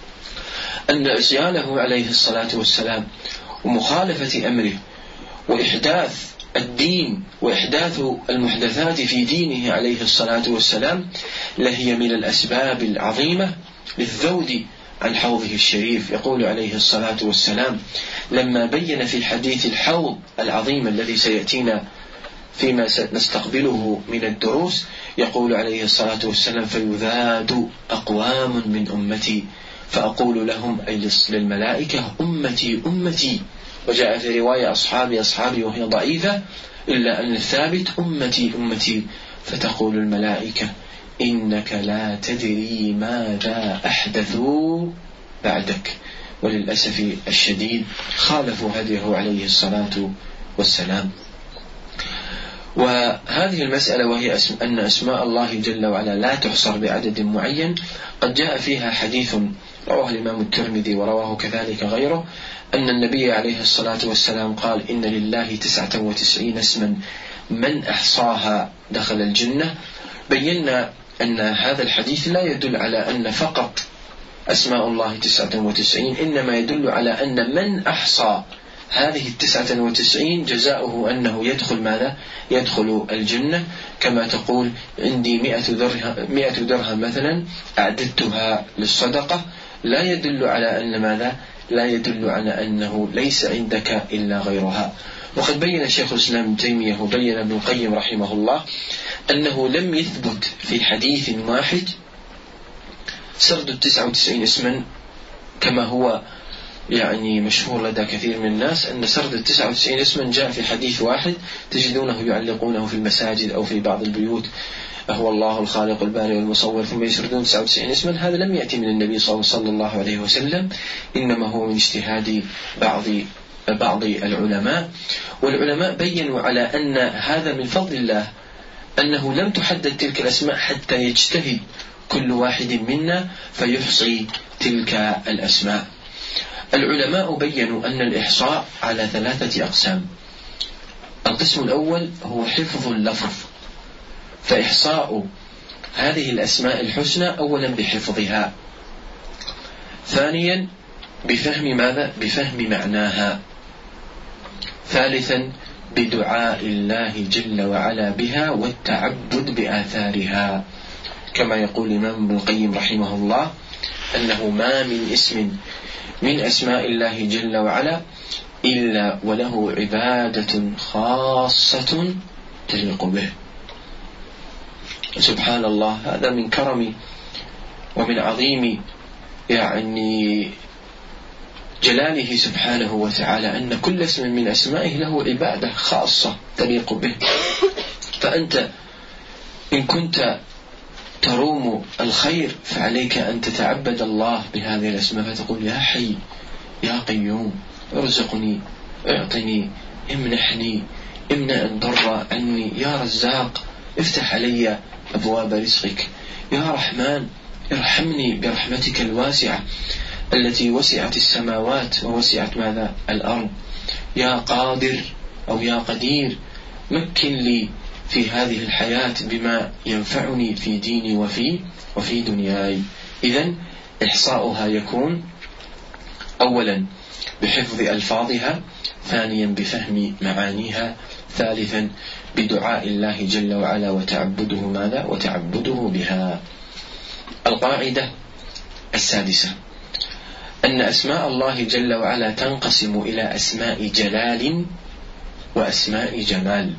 أن عصيانه عليه الصلاة والسلام ومخالفة أمره وإحداث الدين وإحداث المحدثات في دينه عليه الصلاة والسلام لهي من الأسباب العظيمة للذود عن حوضه الشريف. يقول عليه الصلاة والسلام لما بين في حديث الحوض العظيم الذي سيأتينا فيما نستقبله من الدروس، يقول عليه الصلاة والسلام: فيذاد أقوام من أمتي فأقول لهم أي للملائكة: أمتي أمتي. وجاء في رواية أصحابي أصحابي وهي ضعيفة، إلا أن الثابت أمتي أمتي، فتقول الملائكة: إنك لا تدري ماذا أحدثوا بعدك. وللأسف الشديد خالفوا هديه عليه الصلاة والسلام. وهذه المسألة وهي أن أسماء الله جل وعلا لا تحصر بعدد معين، قد جاء فيها حديث رواه الإمام الترمذي ورواه كذلك غيره أن النبي عليه الصلاة والسلام قال: إن لله تسعة وتسعين اسما من أحصاها دخل الجنة. بينا أن هذا الحديث لا يدل على أن فقط أسماء الله تسعة وتسعين، إنما يدل على أن من أحصى هذه التسعة وتسعين جزاؤه أنه يدخل ماذا؟ يدخل الجنة. كما تقول: عندي مئة درهم, مئة درهم مثلا أعددتها للصدقة، لا يدل على أن ماذا؟ لا يدل على أنه ليس عندك إلا غيرها. وقد بين شيخ الإسلام ابن تيمية وبين ابن القيم رحمه الله أنه لم يثبت في حديث واحد سرد التسعة وتسعين اسما كما هو يعني مشهور لدى كثير من الناس، أن سرد التسعة وتسعين اسما جاء في حديث واحد تجدونه يعلقونه في المساجد أو في بعض البيوت: هو الله الخالق البارئ والمصور، ثم يسردون تسعة وتسعين اسما. هذا لم يأتي من النبي صلى الله عليه وسلم، إنما هو من اجتهاد بعض بعض العلماء. والعلماء بينوا على أن هذا من فضل الله، أنه لم تحدد تلك الأسماء حتى يجتهد كل واحد منا فيحصي تلك الأسماء. العلماء بينوا أن الإحصاء على ثلاثة أقسام. القسم الأول هو حفظ اللفظ، فإحصاء هذه الأسماء الحسنى أولا بحفظها، ثانيا بفهم ماذا؟ بفهم معناها، ثالثا بدعاء الله جل وعلا بها والتعبد بآثارها. كما يقول الإمام ابن القيم رحمه الله أنه ما من اسم من أسماء الله جل وعلا إلا وله عبادة خاصة تليق به. سبحان الله، هذا من كرم ومن عظيم يعني جلاله سبحانه وتعالى أن كل اسم من أسمائه له عبادة خاصة تليق به. فأنت إن كنت تروم الخير فعليك أن تتعبد الله بهذه الأسماء، فتقول: يا حي يا قيوم ارزقني اعطني امنحني امنع الضر عني، يا رزاق افتح علي أبواب رزقك، يا رحمن ارحمني برحمتك الواسعة التي وسعت السماوات ووسعت ماذا؟ الأرض، يا قادر أو يا قدير مكن لي في هذه الحياة بما ينفعني في ديني وفي وفي دنياي. إذن إحصاؤها يكون أولا بحفظ ألفاظها، ثانيا بفهم معانيها، ثالثا بدعاء الله جل وعلا وتعبده ماذا؟ وتعبده بها. القاعدة السادسة أن أسماء الله جل وعلا تنقسم إلى أسماء جلال وأسماء جمال.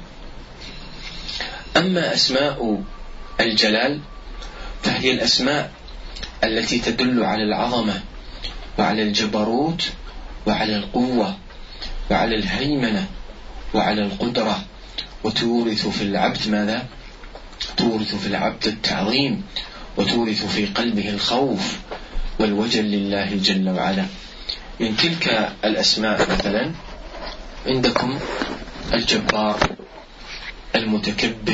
أما أسماء الجلال فهي الأسماء التي تدل على العظمة وعلى الجبروت وعلى القوة وعلى الهيمنة وعلى القدرة، وتورث في العبد ماذا؟ تورث في العبد التعظيم، وتورث في قلبه الخوف والوجل لله جل وعلا. من تلك الأسماء مثلا عندكم الجبار، المتكبر،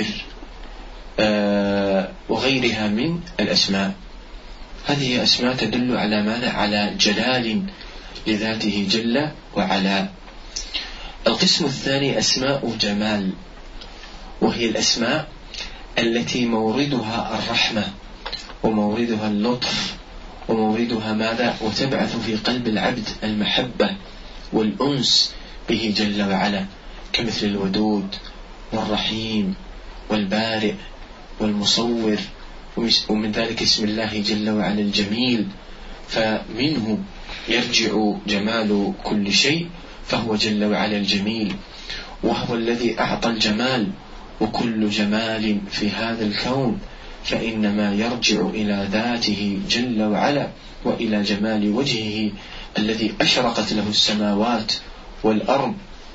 آه وغيرها من الأسماء. هذه أسماء تدل على ماذا؟ على جلال لذاته جل وعلا. القسم الثاني أسماء جمال، وهي الأسماء التي موردها الرحمة وموردها اللطف وموردها ماذا؟ وتبعث في قلب العبد المحبة والأنس به جل وعلا، كمثل الودود والرحيم والبارئ والمصور، ومن ذلك اسم الله جل وعلا الجميل، فمنه يرجع جمال كل شيء، فهو جل وعلا الجميل، وهو الذي أعطى الجمال، وكل جمال في هذا الكون فإنما يرجع إلى ذاته جل وعلا وإلى جمال وجهه الذي أشرقت له السماوات والأرض،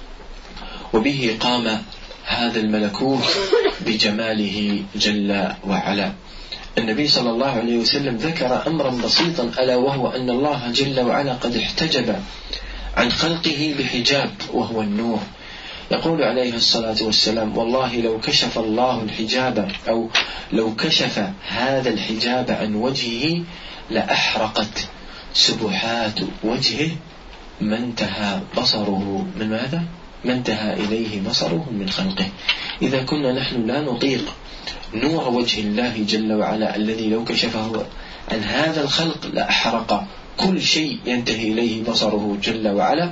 وبه قام هذا الملكوت بجماله جل وعلا. النبي صلى الله عليه وسلم ذكر أمرا بسيطا، ألا وهو أن الله جل وعلا قد احتجب عن خلقه بحجاب وهو النور. يقول عليه الصلاة والسلام: والله لو كشف الله الحجاب أو لو كشف هذا الحجاب عن وجهه لأحرقت سبحات وجهه ما انتهى بصره من ماذا؟ ما انتهى إليه بصره من خلقه. إذا كنا نحن لا نطيق نور وجه الله جل وعلا الذي لو كشفه عن هذا الخلق لأحرق كل شيء ينتهي إليه بصره جل وعلا،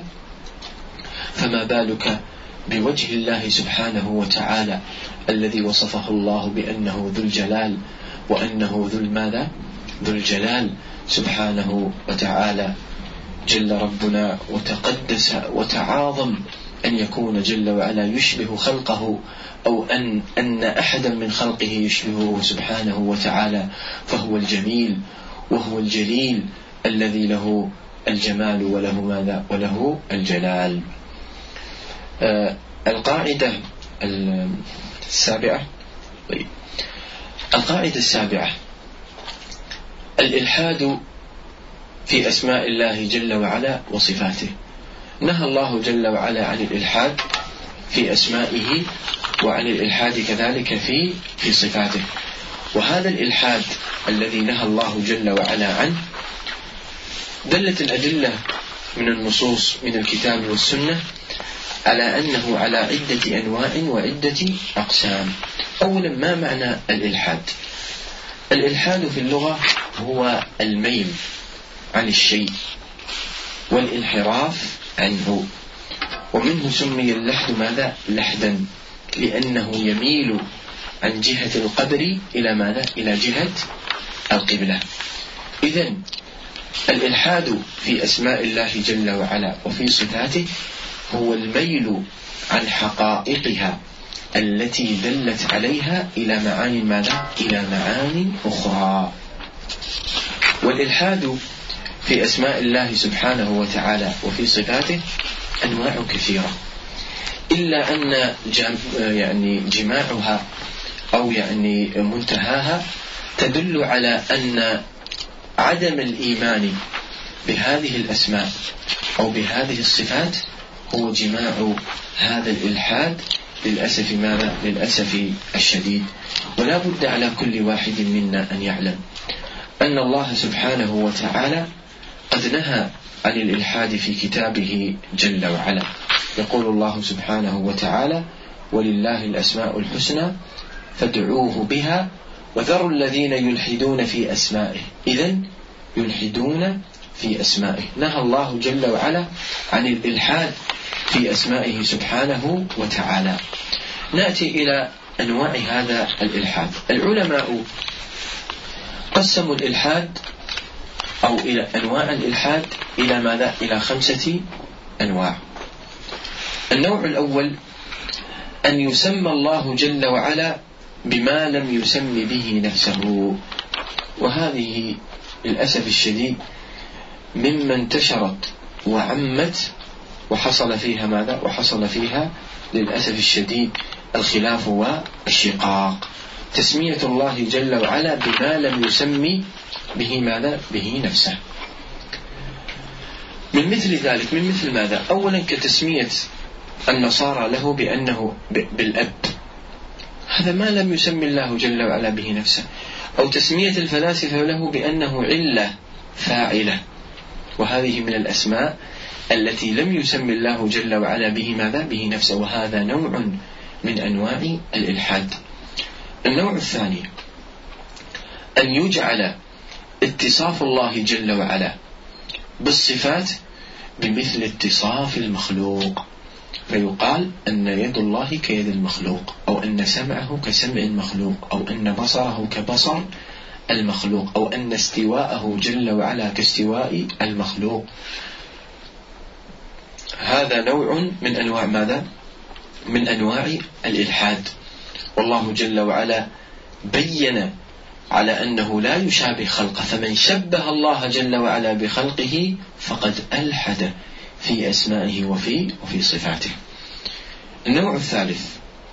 فما بالك بوجه الله سبحانه وتعالى الذي وصفه الله بأنه ذو الجلال، وأنه ذو الماذا؟ ذو الجلال سبحانه وتعالى. جل ربنا وتقدس وتعاظم أن يكون جل وعلا يشبه خلقه، أو أن, أن أحدا من خلقه يشبهه سبحانه وتعالى، فهو الجميل وهو الجليل الذي له الجمال وله ماذا؟ وله الجلال. آه القاعدة السابعة طيب. القاعدة السابعة الإلحاد في أسماء الله جل وعلا وصفاته. نهى الله جل وعلا عن الإلحاد في أسمائه وعن الإلحاد كذلك في في صفاته، وهذا الإلحاد الذي نهى الله جل وعلا عنه دلت الأدلة من النصوص من الكتاب والسنة على أنه على عدة أنواع وعدة أقسام. أولا، ما معنى الإلحاد؟ الإلحاد في اللغة هو الميل عن الشيء والانحراف عنه، ومنه سمي اللحد ماذا؟ لحدا، لأنه يميل عن جهة القبر إلى ماذا؟ إلى جهة القبلة. إذن الإلحاد في أسماء الله جل وعلا وفي صفاته هو الميل عن حقائقها التي دلت عليها إلى معاني ماذا؟ إلى معاني أخرى. والإلحاد في أسماء الله سبحانه وتعالى وفي صفاته أنواع كثيرة، إلا أن جم يعني جماعها أو يعني منتهاها تدل على أن عدم الإيمان بهذه الأسماء أو بهذه الصفات هو جماع هذا الإلحاد للأسف ماذا؟ للأسف الشديد. ولا بد على كل واحد منا أن يعلم أن الله سبحانه وتعالى قد نهى عن الإلحاد في كتابه جل وعلا. يقول الله سبحانه وتعالى: ولله الأسماء الحسنى فادعوه بها وذروا الذين يلحدون في أسمائه. إذن يلحدون في أسمائه. نهى الله جل وعلا عن الإلحاد في أسمائه سبحانه وتعالى. نأتي إلى أنواع هذا الإلحاد. العلماء قسموا الإلحاد أو إلى أنواع الإلحاد إلى ماذا؟ إلى خمسة أنواع. النوع الأول أن يسمى الله جل وعلا بما لم يسم به نفسه، وهذه للأسف الشديد مما انتشرت وعمت وحصل فيها ماذا؟ وحصل فيها للأسف الشديد الخلاف والشقاق. تسمية الله جل وعلا بما لم يسمي به ماذا؟ به نفسه. من مثل ذلك، من مثل ماذا؟ أولا كتسمية النصارى له بأنه بالأب، هذا ما لم يسمي الله جل وعلا به نفسه. أو تسمية الفلاسفة له بأنه علة فاعلة، وهذه من الأسماء التي لم يسمي الله جل وعلا به ماذا؟ به نفسه، وهذا نوع من أنواع الإلحاد. النوع الثاني أن يجعل اتصاف الله جل وعلا بالصفات بمثل اتصاف المخلوق، فيقال أن يد الله كيد المخلوق، أو أن سمعه كسمع المخلوق، أو أن بصره كبصر المخلوق، أو أن استواءه جل وعلا كاستواء المخلوق. هذا نوع من أنواع ماذا؟ من أنواع الإلحاد. والله جل وعلا بين على أنه لا يشابه خلقه، فمن شبه الله جل وعلا بخلقه فقد ألحد في أسمائه وفي وفي صفاته. النوع الثالث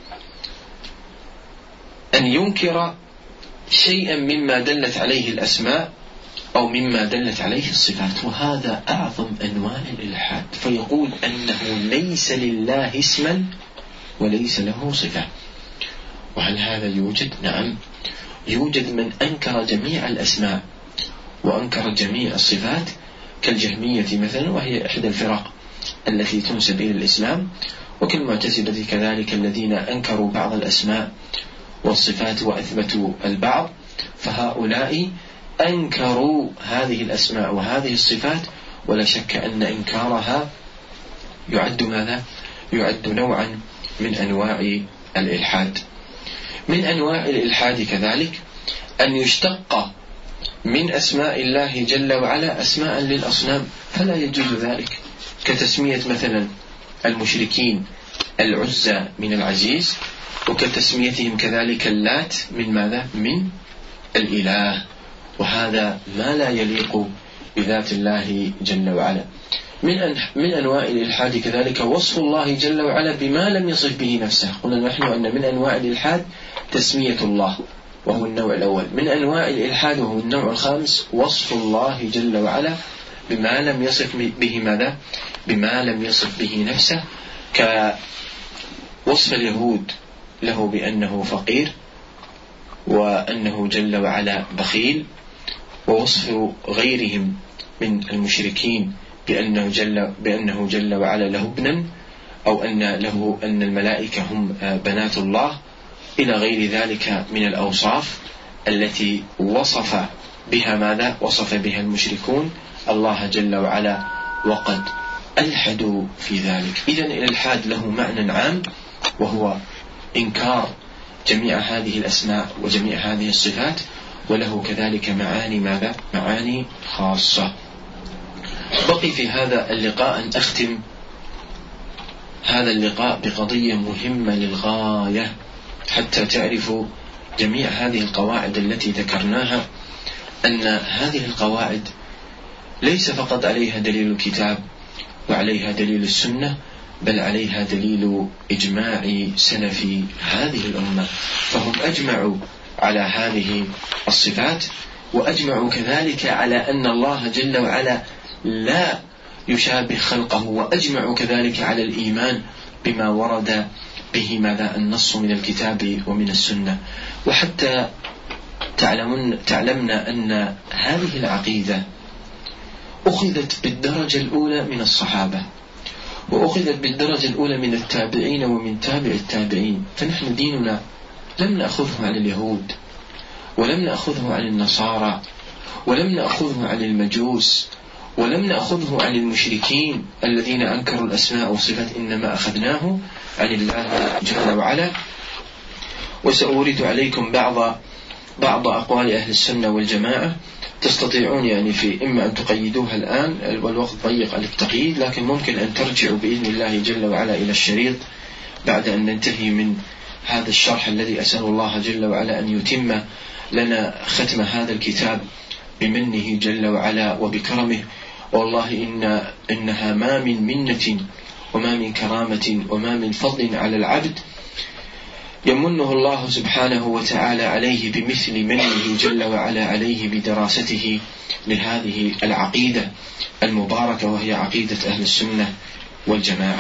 أن ينكر شيئا مما دلت عليه الأسماء أو مما دلت عليه الصفات، وهذا أعظم أنواع الإلحاد، فيقول أنه ليس لله اسما وليس له صفة. وهل هذا يوجد؟ نعم يوجد. من أنكر جميع الأسماء وأنكر جميع الصفات كالجهمية مثلا، وهي إحدى الفرق التي تنسب إلى الإسلام، وكالمعتزلة كذلك الذين أنكروا بعض الأسماء والصفات وأثبتوا البعض، فهؤلاء أنكروا هذه الأسماء وهذه الصفات، ولا شك أن إنكارها يعد ماذا؟ يعد نوعا من أنواع الإلحاد. من أنواع الإلحاد كذلك أن يشتق من أسماء الله جل وعلا أسماء للأصنام، فلا يجوز ذلك، كتسمية مثلا المشركين العزى من العزيز، وكتسميتهم كذلك اللات من ماذا؟ من الإله، وهذا ما لا يليق بذات الله جل وعلا. من من أنواع الإلحاد كذلك وصف الله جل وعلا بما لم يصف به نفسه. قلنا نحن أن من أنواع الإلحاد تسمية الله، وهو النوع الأول. من أنواع الإلحاد وهو النوع الخامس وصف الله جل وعلا بما لم يصف به ماذا؟ بما لم يصف به نفسه، كوصف اليهود له بأنه فقير وأنه جل وعلا بخيل، ووصف غيرهم من المشركين بأنه جل, بأنه جل وعلا له ابنا، أو أن له أن الملائكة هم بنات الله، إلى غير ذلك من الأوصاف التي وصف بها ماذا؟ وصف بها المشركون الله جل وعلا، وقد ألحدوا في ذلك. إذن الإلحاد له معنى عام، وهو إنكار جميع هذه الأسماء وجميع هذه الصفات، وله كذلك معاني ماذا؟ معاني خاصة. بقي في هذا اللقاء أن أختم هذا اللقاء بقضية مهمة للغاية، حتى تعرفوا جميع هذه القواعد التي ذكرناها، أن هذه القواعد ليس فقط عليها دليل الكتاب وعليها دليل السنة، بل عليها دليل إجماع سلف هذه الأمة، فهم أجمعوا على هذه الصفات، وأجمعوا كذلك على أن الله جل وعلا لا يشابه خلقه، وأجمعوا كذلك على الإيمان بما ورد به ماذا؟ النص من الكتاب ومن السنة. وحتى تعلمون تعلمنا أن هذه العقيدة أخذت بالدرجة الأولى من الصحابة، وأخذت بالدرجة الأولى من التابعين ومن تابع التابعين، فنحن ديننا لم نأخذه عن اليهود، ولم نأخذه عن النصارى، ولم نأخذه عن المجوس، ولم نأخذه عن المشركين الذين أنكروا الأسماء والصفات، إنما أخذناه عن الله جل وعلا. وسأورد عليكم بعض بعض أقوال أهل السنة والجماعة، تستطيعون يعني في إما أن تقيدوها الآن والوقت ضيق للتقييد، لكن ممكن أن ترجعوا بإذن الله جل وعلا إلى الشريط بعد أن ننتهي من هذا الشرح الذي أسأل الله جل وعلا أن يتم لنا ختم هذا الكتاب بمنه جل وعلا وبكرمه. والله إن إنها ما من منة وما من كرامة وما من فضل على العبد يمنه الله سبحانه وتعالى عليه بمثل منه جل وعلا عليه بدراسته لهذه العقيدة المباركة، وهي عقيدة أهل السنة والجماعة.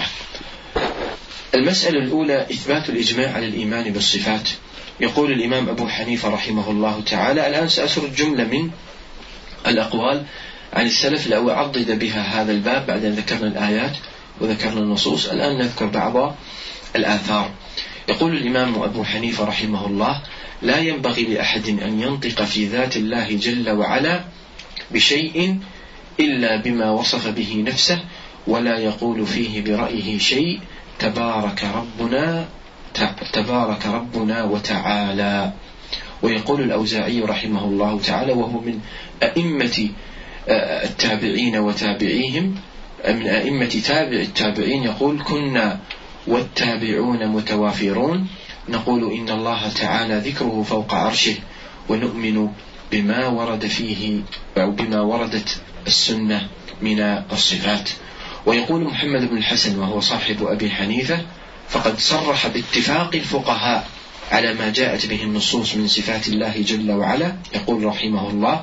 المسألة الأولى إثبات الإجماع على الإيمان بالصفات. يقول الإمام أبو حنيفة رحمه الله تعالى، الآن سأسرد جملة من الأقوال عن السلف لو أعضد بها هذا الباب بعد أن ذكرنا الآيات وذكرنا النصوص. الآن نذكر بعض الآثار. يقول الإمام أبو حنيفة رحمه الله: لا ينبغي لأحد أن ينطق في ذات الله جل وعلا بشيء إلا بما وصف به نفسه، ولا يقول فيه برأيه شيء تبارك ربنا تبارك ربنا وتعالى. ويقول الأوزاعي رحمه الله تعالى، وهو من أئمة التابعين وتابعيهم، من أئمة تابع التابعين، يقول: كنا والتابعون متوافرون نقول إن الله تعالى ذكره فوق عرشه، ونؤمن بما ورد فيه أو بما وردت السنة من الصفات. ويقول محمد بن الحسن وهو صاحب أبي حنيفة: فقد صرح باتفاق الفقهاء على ما جاءت به النصوص من صفات الله جل وعلا. يقول رحمه الله: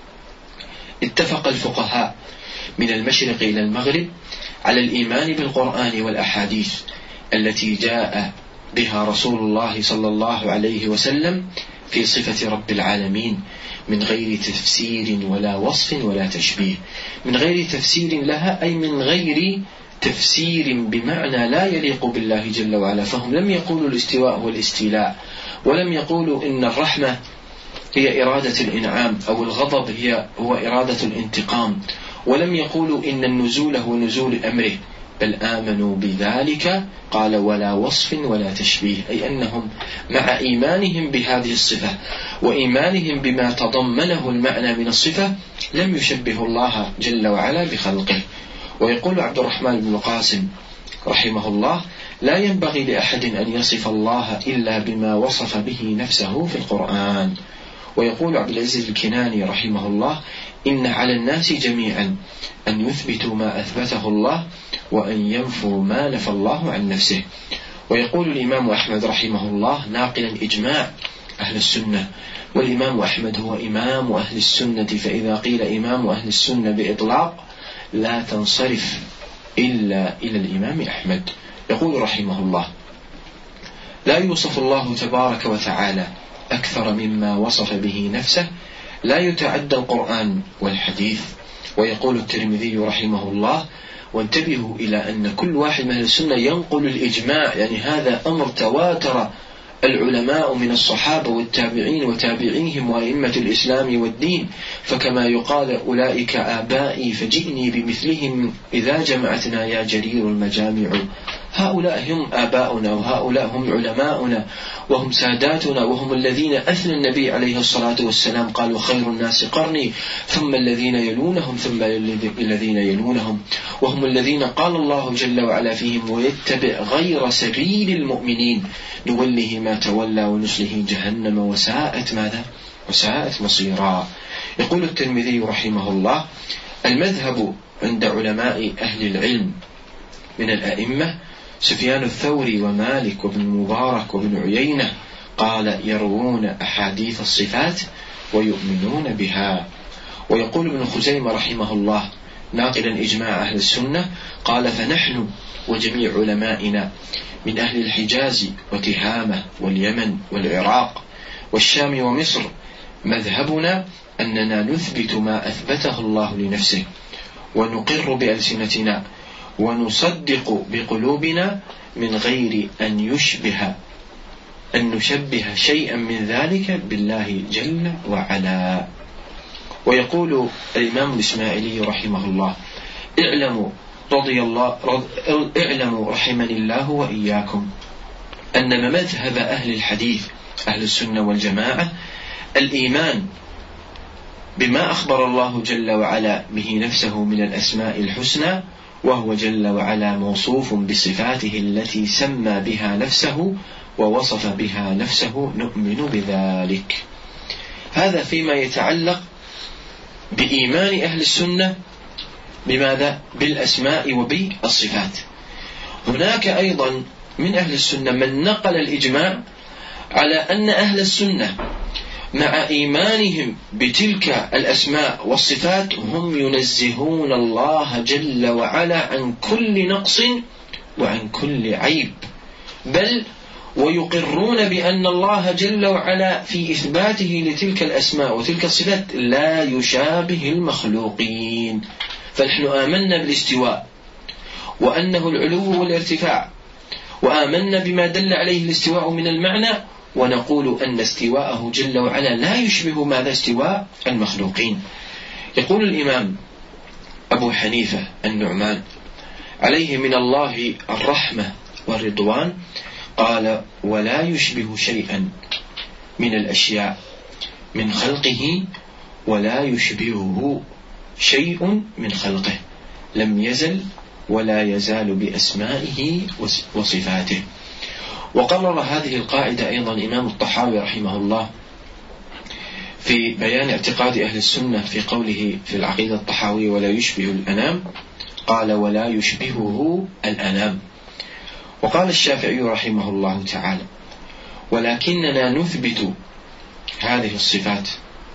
اتفق الفقهاء من المشرق إلى المغرب على الإيمان بالقرآن والأحاديث التي جاء بها رسول الله صلى الله عليه وسلم في صفة رب العالمين، من غير تفسير ولا وصف ولا تشبيه. من غير تفسير لها أي من غير تفسير بمعنى لا يليق بالله جل وعلا، فهم لم يقولوا الاستواء والاستيلاء، ولم يقولوا إن الرحمة هي إرادة الإنعام، أو الغضب هي هو إرادة الانتقام، ولم يقولوا إن النزول هو نزول أمره، بل آمنوا بذلك. قال: ولا وصف ولا تشبيه، أي أنهم مع إيمانهم بهذه الصفة وإيمانهم بما تضمنه المعنى من الصفة لم يشبه الله جل وعلا بخلقه. ويقول عبد الرحمن بن القاسم رحمه الله: لا ينبغي لأحد أن يصف الله إلا بما وصف به نفسه في القرآن. ويقول عبد العزيز الكناني رحمه الله: إن على الناس جميعا أن يثبتوا ما أثبته الله وأن ينفوا ما نفى الله عن نفسه. ويقول الإمام أحمد رحمه الله ناقلا إجماع أهل السنة، والإمام أحمد هو إمام أهل السنة، فإذا قيل إمام أهل السنة بإطلاق لا تنصرف إلا إلى الإمام أحمد. يقول رحمه الله: لا يوصف الله تبارك وتعالى أكثر مما وصف به نفسه، لا يتعدى القرآن والحديث. ويقول الترمذي رحمه الله: وانتبهوا إلى أن كل واحد من السنة ينقل الإجماع، يعني هذا أمر تواتر العلماء من الصحابة والتابعين وتابعيهم وأئمة الإسلام والدين، فكما يقال: أولئك آبائي فجئني بمثلهم إذا جمعتنا يا جرير المجامع. هؤلاء هم آباؤنا، وهؤلاء هم علماؤنا، وهم ساداتنا، وهم الذين أثنى النبي عليه الصلاة والسلام قالوا: خير الناس قرني ثم الذين يلونهم ثم الذين يلونهم. وهم الذين قال الله جل وعلا فيهم: ويتبع غير سبيل المؤمنين نوله ما تولى ونصله جهنم وساءت ماذا؟ وساءت مصيرا. يقول الترمذي رحمه الله: المذهب عند علماء أهل العلم من الأئمة سفيان الثوري ومالك وابن مبارك وابن عيينة قال: يروون أحاديث الصفات ويؤمنون بها. ويقول ابن خزيمة رحمه الله ناقلا إجماع أهل السنة قال: فنحن وجميع علمائنا من أهل الحجاز وتهامة واليمن والعراق والشام ومصر مذهبنا أننا نثبت ما أثبته الله لنفسه، ونقر بألسنتنا، ونصدق بقلوبنا، من غير أن يشبه أن نشبه شيئا من ذلك بالله جل وعلا. ويقول الإمام الإسماعيلي رحمه الله: اعلموا رضي الله رض... اعلموا رحمني الله وإياكم أن مذهب أهل الحديث أهل السنة والجماعة الإيمان بما أخبر الله جل وعلا به نفسه من الأسماء الحسنى، وهو جل وعلا موصوف بصفاته التي سمى بها نفسه ووصف بها نفسه، نؤمن بذلك. هذا فيما يتعلق بإيمان أهل السنة بماذا؟ بالأسماء وبالصفات. هناك أيضا من أهل السنة من نقل الإجماع على أن أهل السنة مع إيمانهم بتلك الأسماء والصفات هم ينزهون الله جل وعلا عن كل نقص وعن كل عيب، بل ويقرون بأن الله جل وعلا في إثباته لتلك الأسماء وتلك الصفات لا يشابه المخلوقين. فنحن آمنا بالاستواء وأنه العلو والارتفاع، وآمنا بما دل عليه الاستواء من المعنى، ونقول أن استواءه جل وعلا لا يشبه ماذا؟ استواء المخلوقين. يقول الإمام أبو حنيفة النعمان عليه من الله الرحمة والرضوان، قال: ولا يشبه شيئا من الأشياء من خلقه ولا يشبهه شيء من خلقه، لم يزل ولا يزال بأسمائه وصفاته. وقرر هذه القاعدة أيضا إمام الطحاوي رحمه الله في بيان اعتقاد أهل السنة في قوله في العقيدة الطحاوية: ولا يشبه الأنام، قال: ولا يشبهه الأنام. وقال الشافعي رحمه الله تعالى: ولكننا نثبت هذه الصفات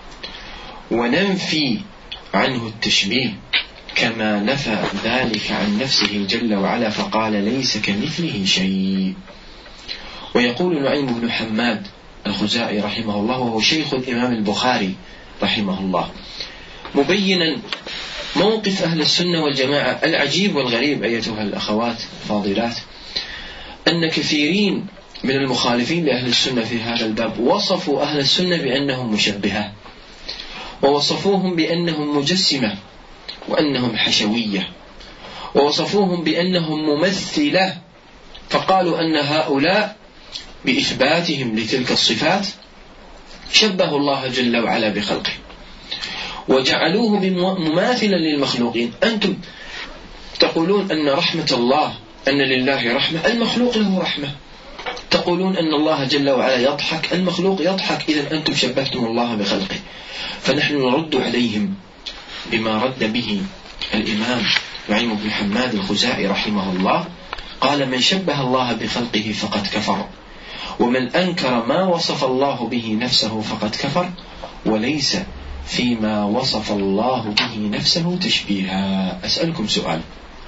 وننفي عنه التشبيه كما نفى ذلك عن نفسه جل وعلا، فقال: ليس كمثله شيء. ويقول نعيم بن حماد الخزاعي رحمه الله، وهو شيخ الإمام البخاري رحمه الله، مبينا موقف أهل السنة والجماعة العجيب والغريب أيتها الأخوات الفاضلات، أن كثيرين من المخالفين لأهل السنة في هذا الباب وصفوا أهل السنة بأنهم مشبهة، ووصفوهم بأنهم مجسمة، وأنهم حشوية، ووصفوهم بأنهم ممثلة، فقالوا أن هؤلاء بإثباتهم لتلك الصفات شبهوا الله جل وعلا بخلقه وجعلوه مماثلا للمخلوقين. أنتم تقولون أن رحمة الله أن لله رحمة، المخلوق له رحمة. تقولون أن الله جل وعلا يضحك، المخلوق يضحك، إذن أنتم شبهتم الله بخلقه. فنحن نرد عليهم بما رد به الإمام نعيم بن حماد الخزاعي رحمه الله، قال: من شبه الله بخلقه فقد كفر، ومن أنكر ما وصف الله به نفسه فقد كفر، وليس فيما وصف الله به نفسه تشبيها. أسألكم سؤال: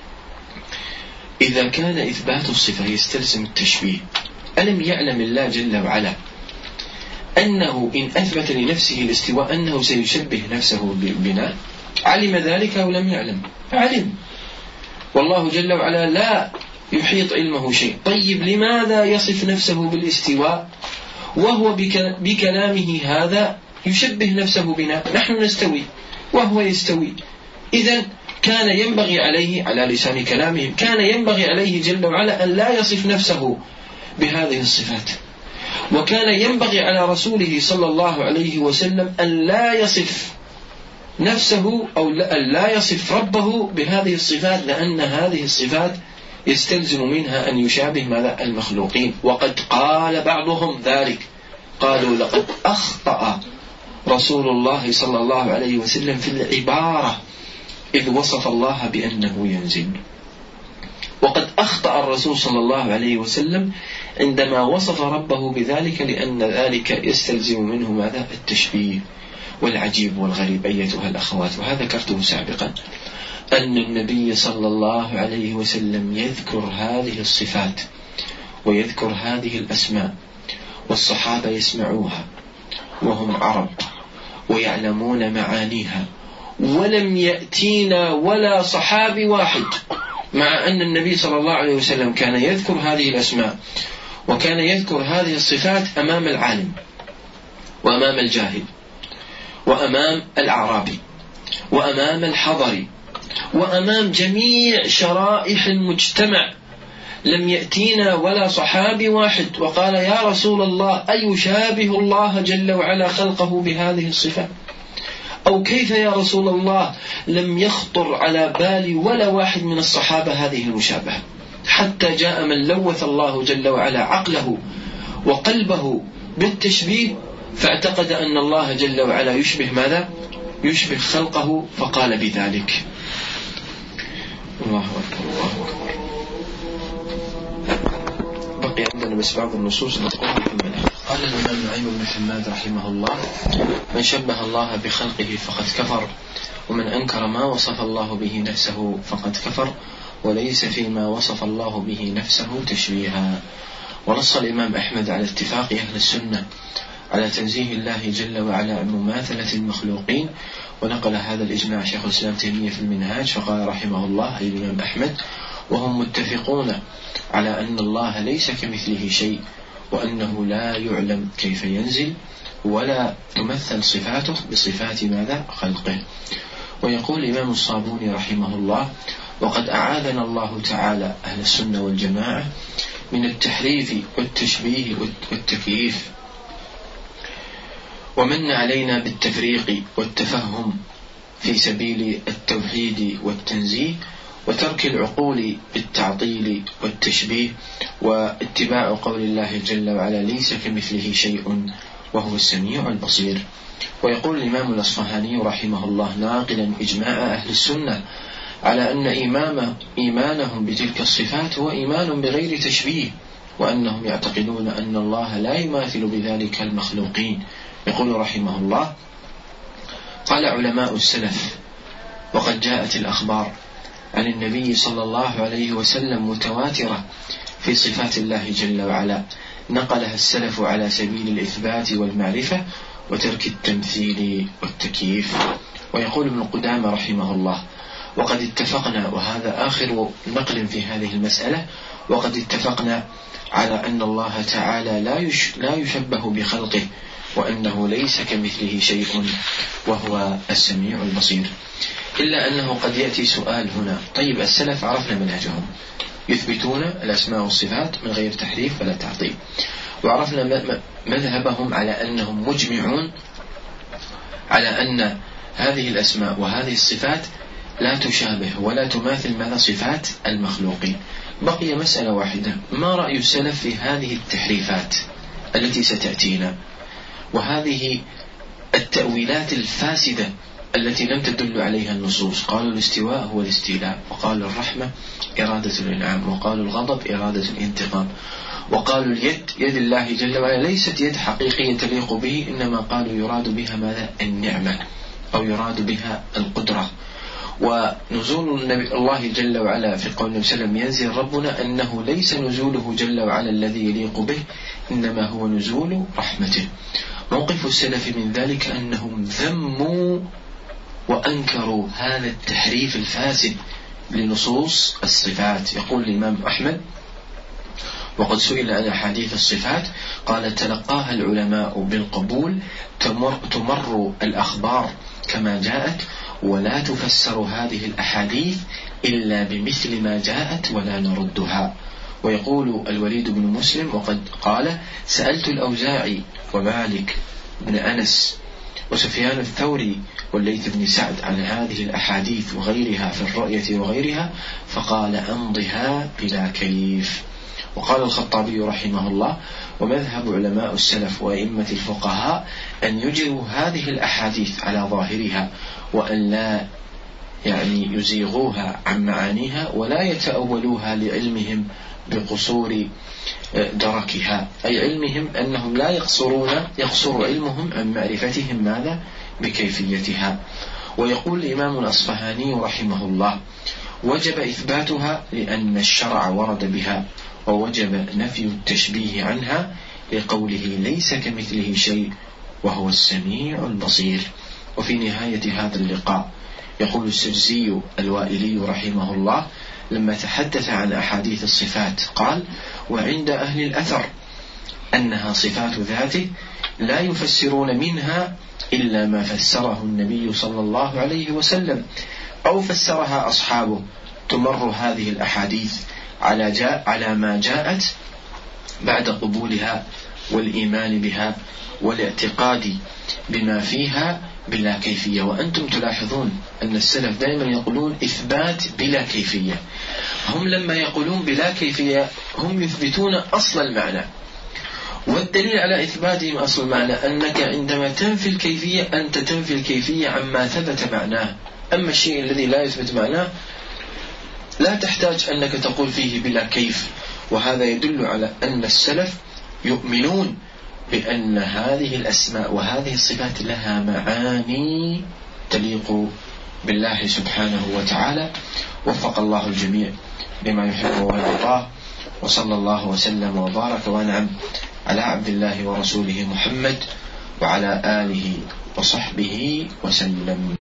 إذا كان إثبات الصفة يستلزم التشبيه، ألم يعلم الله جل وعلا أنه إن أثبت لنفسه الاستواء أنه سيشبه نفسه بنا؟ علم ذلك أو لم يعلم؟ علم، والله جل وعلا لا يحيط علمه شيء. طيب لماذا يصف نفسه بالاستواء وهو بكلامه هذا يشبه نفسه بنا؟ نحن نستوي وهو يستوي. إذن كان ينبغي عليه على لسان كلامهم كان ينبغي عليه جل وعلا أن لا يصف نفسه بهذه الصفات، وكان ينبغي على رسوله صلى الله عليه وسلم أن لا يصف نفسه أو أن لا يصف ربه بهذه الصفات، لأن هذه الصفات يستلزم منها أن يشابه ماذا؟ المخلوقين. وقد قال بعضهم ذلك، قالوا: لقد أخطأ رسول الله صلى الله عليه وسلم في العبارة إذ وصف الله بأنه ينزل. وقد أخطأ الرسول صلى الله عليه وسلم عندما وصف ربه بذلك، لأن ذلك يستلزم منه ماذا؟ التشبيه. والعجيب والغريب أيتها الأخوات، وهذا ذكرته سابقا، أن النبي صلى الله عليه وسلم يذكر هذه الصفات ويذكر هذه الأسماء، والصحابة يسمعوها وهم عرب ويعلمون معانيها، ولم يأتينا ولا صحابي واحد، مع أن النبي صلى الله عليه وسلم كان يذكر هذه الأسماء وكان يذكر هذه الصفات أمام العالم وأمام الجاهل، وأمام الأعرابي وأمام الحضري وأمام جميع شرائح المجتمع لم يأتينا ولا صحابي واحد وقال يا رسول الله أيشابه الله جل وعلا خلقه بهذه الصفة؟ أو كيف يا رسول الله لم يخطر على بالي ولا واحد من الصحابة هذه المشابهة، حتى جاء من لوث الله جل وعلا عقله وقلبه بالتشبيه فاعتقد أن الله جل وعلا يشبه ماذا؟ يشبه خلقه فقال بذلك. الله أكبر الله أكبر. بقي عندنا بس بعض النصوص نذكرها كملها. قال الإمام نعيم بن حماد رحمه الله: من شبه الله بخلقه فقد كفر، ومن أنكر ما وصف الله به نفسه فقد كفر، وليس فيما وصف الله به نفسه تشبيها. ونص الإمام أحمد على اتفاق أهل السنة على تنزيه الله جل وعلا عن مماثلة المخلوقين، ونقل هذا الإجماع شيخ الإسلام تيمية في المنهاج فقال رحمه الله أي الإمام أحمد: وهم متفقون على أن الله ليس كمثله شيء، وأنه لا يعلم كيف ينزل، ولا تمثل صفاته بصفات ماذا؟ خلقه. ويقول الإمام الصابوني رحمه الله: وقد أعاذنا الله تعالى أهل السنة والجماعة من التحريف والتشبيه والتكييف، ومن علينا بالتفريق والتفهم في سبيل التوحيد والتنزيه، وترك العقول بالتعطيل والتشبيه، واتباع قول الله جل وعلا: ليس كمثله شيء وهو السميع البصير. ويقول الإمام الأصفهاني رحمه الله ناقلا إجماع أهل السنة على أن إيمانه إيمانهم بتلك الصفات هو إيمان بغير تشبيه، وأنهم يعتقدون أن الله لا يماثل بذلك المخلوقين. يقول رحمه الله: قال علماء السلف: وقد جاءت الأخبار عن النبي صلى الله عليه وسلم متواترة في صفات الله جل وعلا، نقلها السلف على سبيل الإثبات والمعرفة وترك التمثيل والتكييف. ويقول ابن قدامة رحمه الله: وقد اتفقنا، وهذا آخر نقل في هذه المسألة، وقد اتفقنا على أن الله تعالى لا لا يشبه بخلقه، وأنه ليس كمثله شيء وهو السميع البصير. إلا أنه قد يأتي سؤال هنا: طيب السلف عرفنا منهجهم، يثبتون الأسماء والصفات من غير تحريف ولا تعطيل، وعرفنا مذهبهم على أنهم مجمعون على أن هذه الأسماء وهذه الصفات لا تشابه ولا تماثل ماذا؟ صفات المخلوقين. بقي مسألة واحدة: ما رأي السلف في هذه التحريفات التي ستأتينا، وهذه التأويلات الفاسدة التي لم تدل عليها النصوص؟ قالوا الاستواء هو الاستيلاء، وقالوا الرحمة إرادة الإنعام، وقالوا الغضب إرادة الانتقام، وقالوا اليد يد الله جل وعلا ليست يد حقيقية تليق به، إنما قالوا يراد بها ماذا؟ النعمة، أو يراد بها القدرة. ونزول النبي الله جل وعلا في قول النبي صلى الله عليه وسلم ينزل ربنا أنه ليس نزوله جل وعلا الذي يليق به، إنما هو نزول رحمته. موقف السلف من ذلك أنهم ذموا وأنكروا هذا التحريف الفاسد لنصوص الصفات. يقول الإمام أحمد: وقد سئل عن أحاديث الصفات قال: تلقاها العلماء بالقبول، تمر, تمر الأخبار كما جاءت، ولا تفسر هذه الأحاديث إلا بمثل ما جاءت ولا نردها. ويقول الوليد بن مسلم: وقد قال: سألت الأوزاعي ومالك بن أنس وسفيان الثوري والليث بن سعد عن هذه الأحاديث وغيرها في الرؤية وغيرها، فقال: أمضها بلا كيف. وقال الخطابي رحمه الله: ومذهب علماء السلف وأئمة الفقهاء أن يجروا هذه الأحاديث على ظاهرها، وأن لا يعني يزيغوها عن معانيها، ولا يتأولوها لعلمهم بقصور دركها، أي علمهم أنهم لا يقصرون يقصر علمهم عن معرفتهم ماذا؟ بكيفيتها. ويقول الإمام الأصفهاني رحمه الله: وجب إثباتها لأن الشرع ورد بها، ووجب نفي التشبيه عنها لقوله ليس كمثله شيء وهو السميع البصير. وفي نهاية هذا اللقاء يقول السجزي الوائلي رحمه الله لما تحدث عن أحاديث الصفات قال: وعند أهل الأثر أنها صفات ذاته لا يفسرون منها إلا ما فسره النبي صلى الله عليه وسلم أو فسرها أصحابه، تمر هذه الأحاديث على, جاء على ما جاءت بعد قبولها والإيمان بها والاعتقاد بما فيها بلا كيفية. وأنتم تلاحظون أن السلف دائما يقولون إثبات بلا كيفية. هم لما يقولون بلا كيفية هم يثبتون أصل المعنى، والدليل على إثباتهم أصل المعنى أنك عندما تنفي الكيفية أنت تنفي الكيفية عما ثبت معناه. أما الشيء الذي لا يثبت معناه لا تحتاج أنك تقول فيه بلا كيف. وهذا يدل على أن السلف يؤمنون بأن هذه الأسماء وهذه الصفات لها معاني تليق بالله سبحانه وتعالى. وفق الله الجميع لما يحب ويرضاه، وصلى الله وسلم وبارك وانعم على عبد الله ورسوله محمد وعلى آله وصحبه وسلم.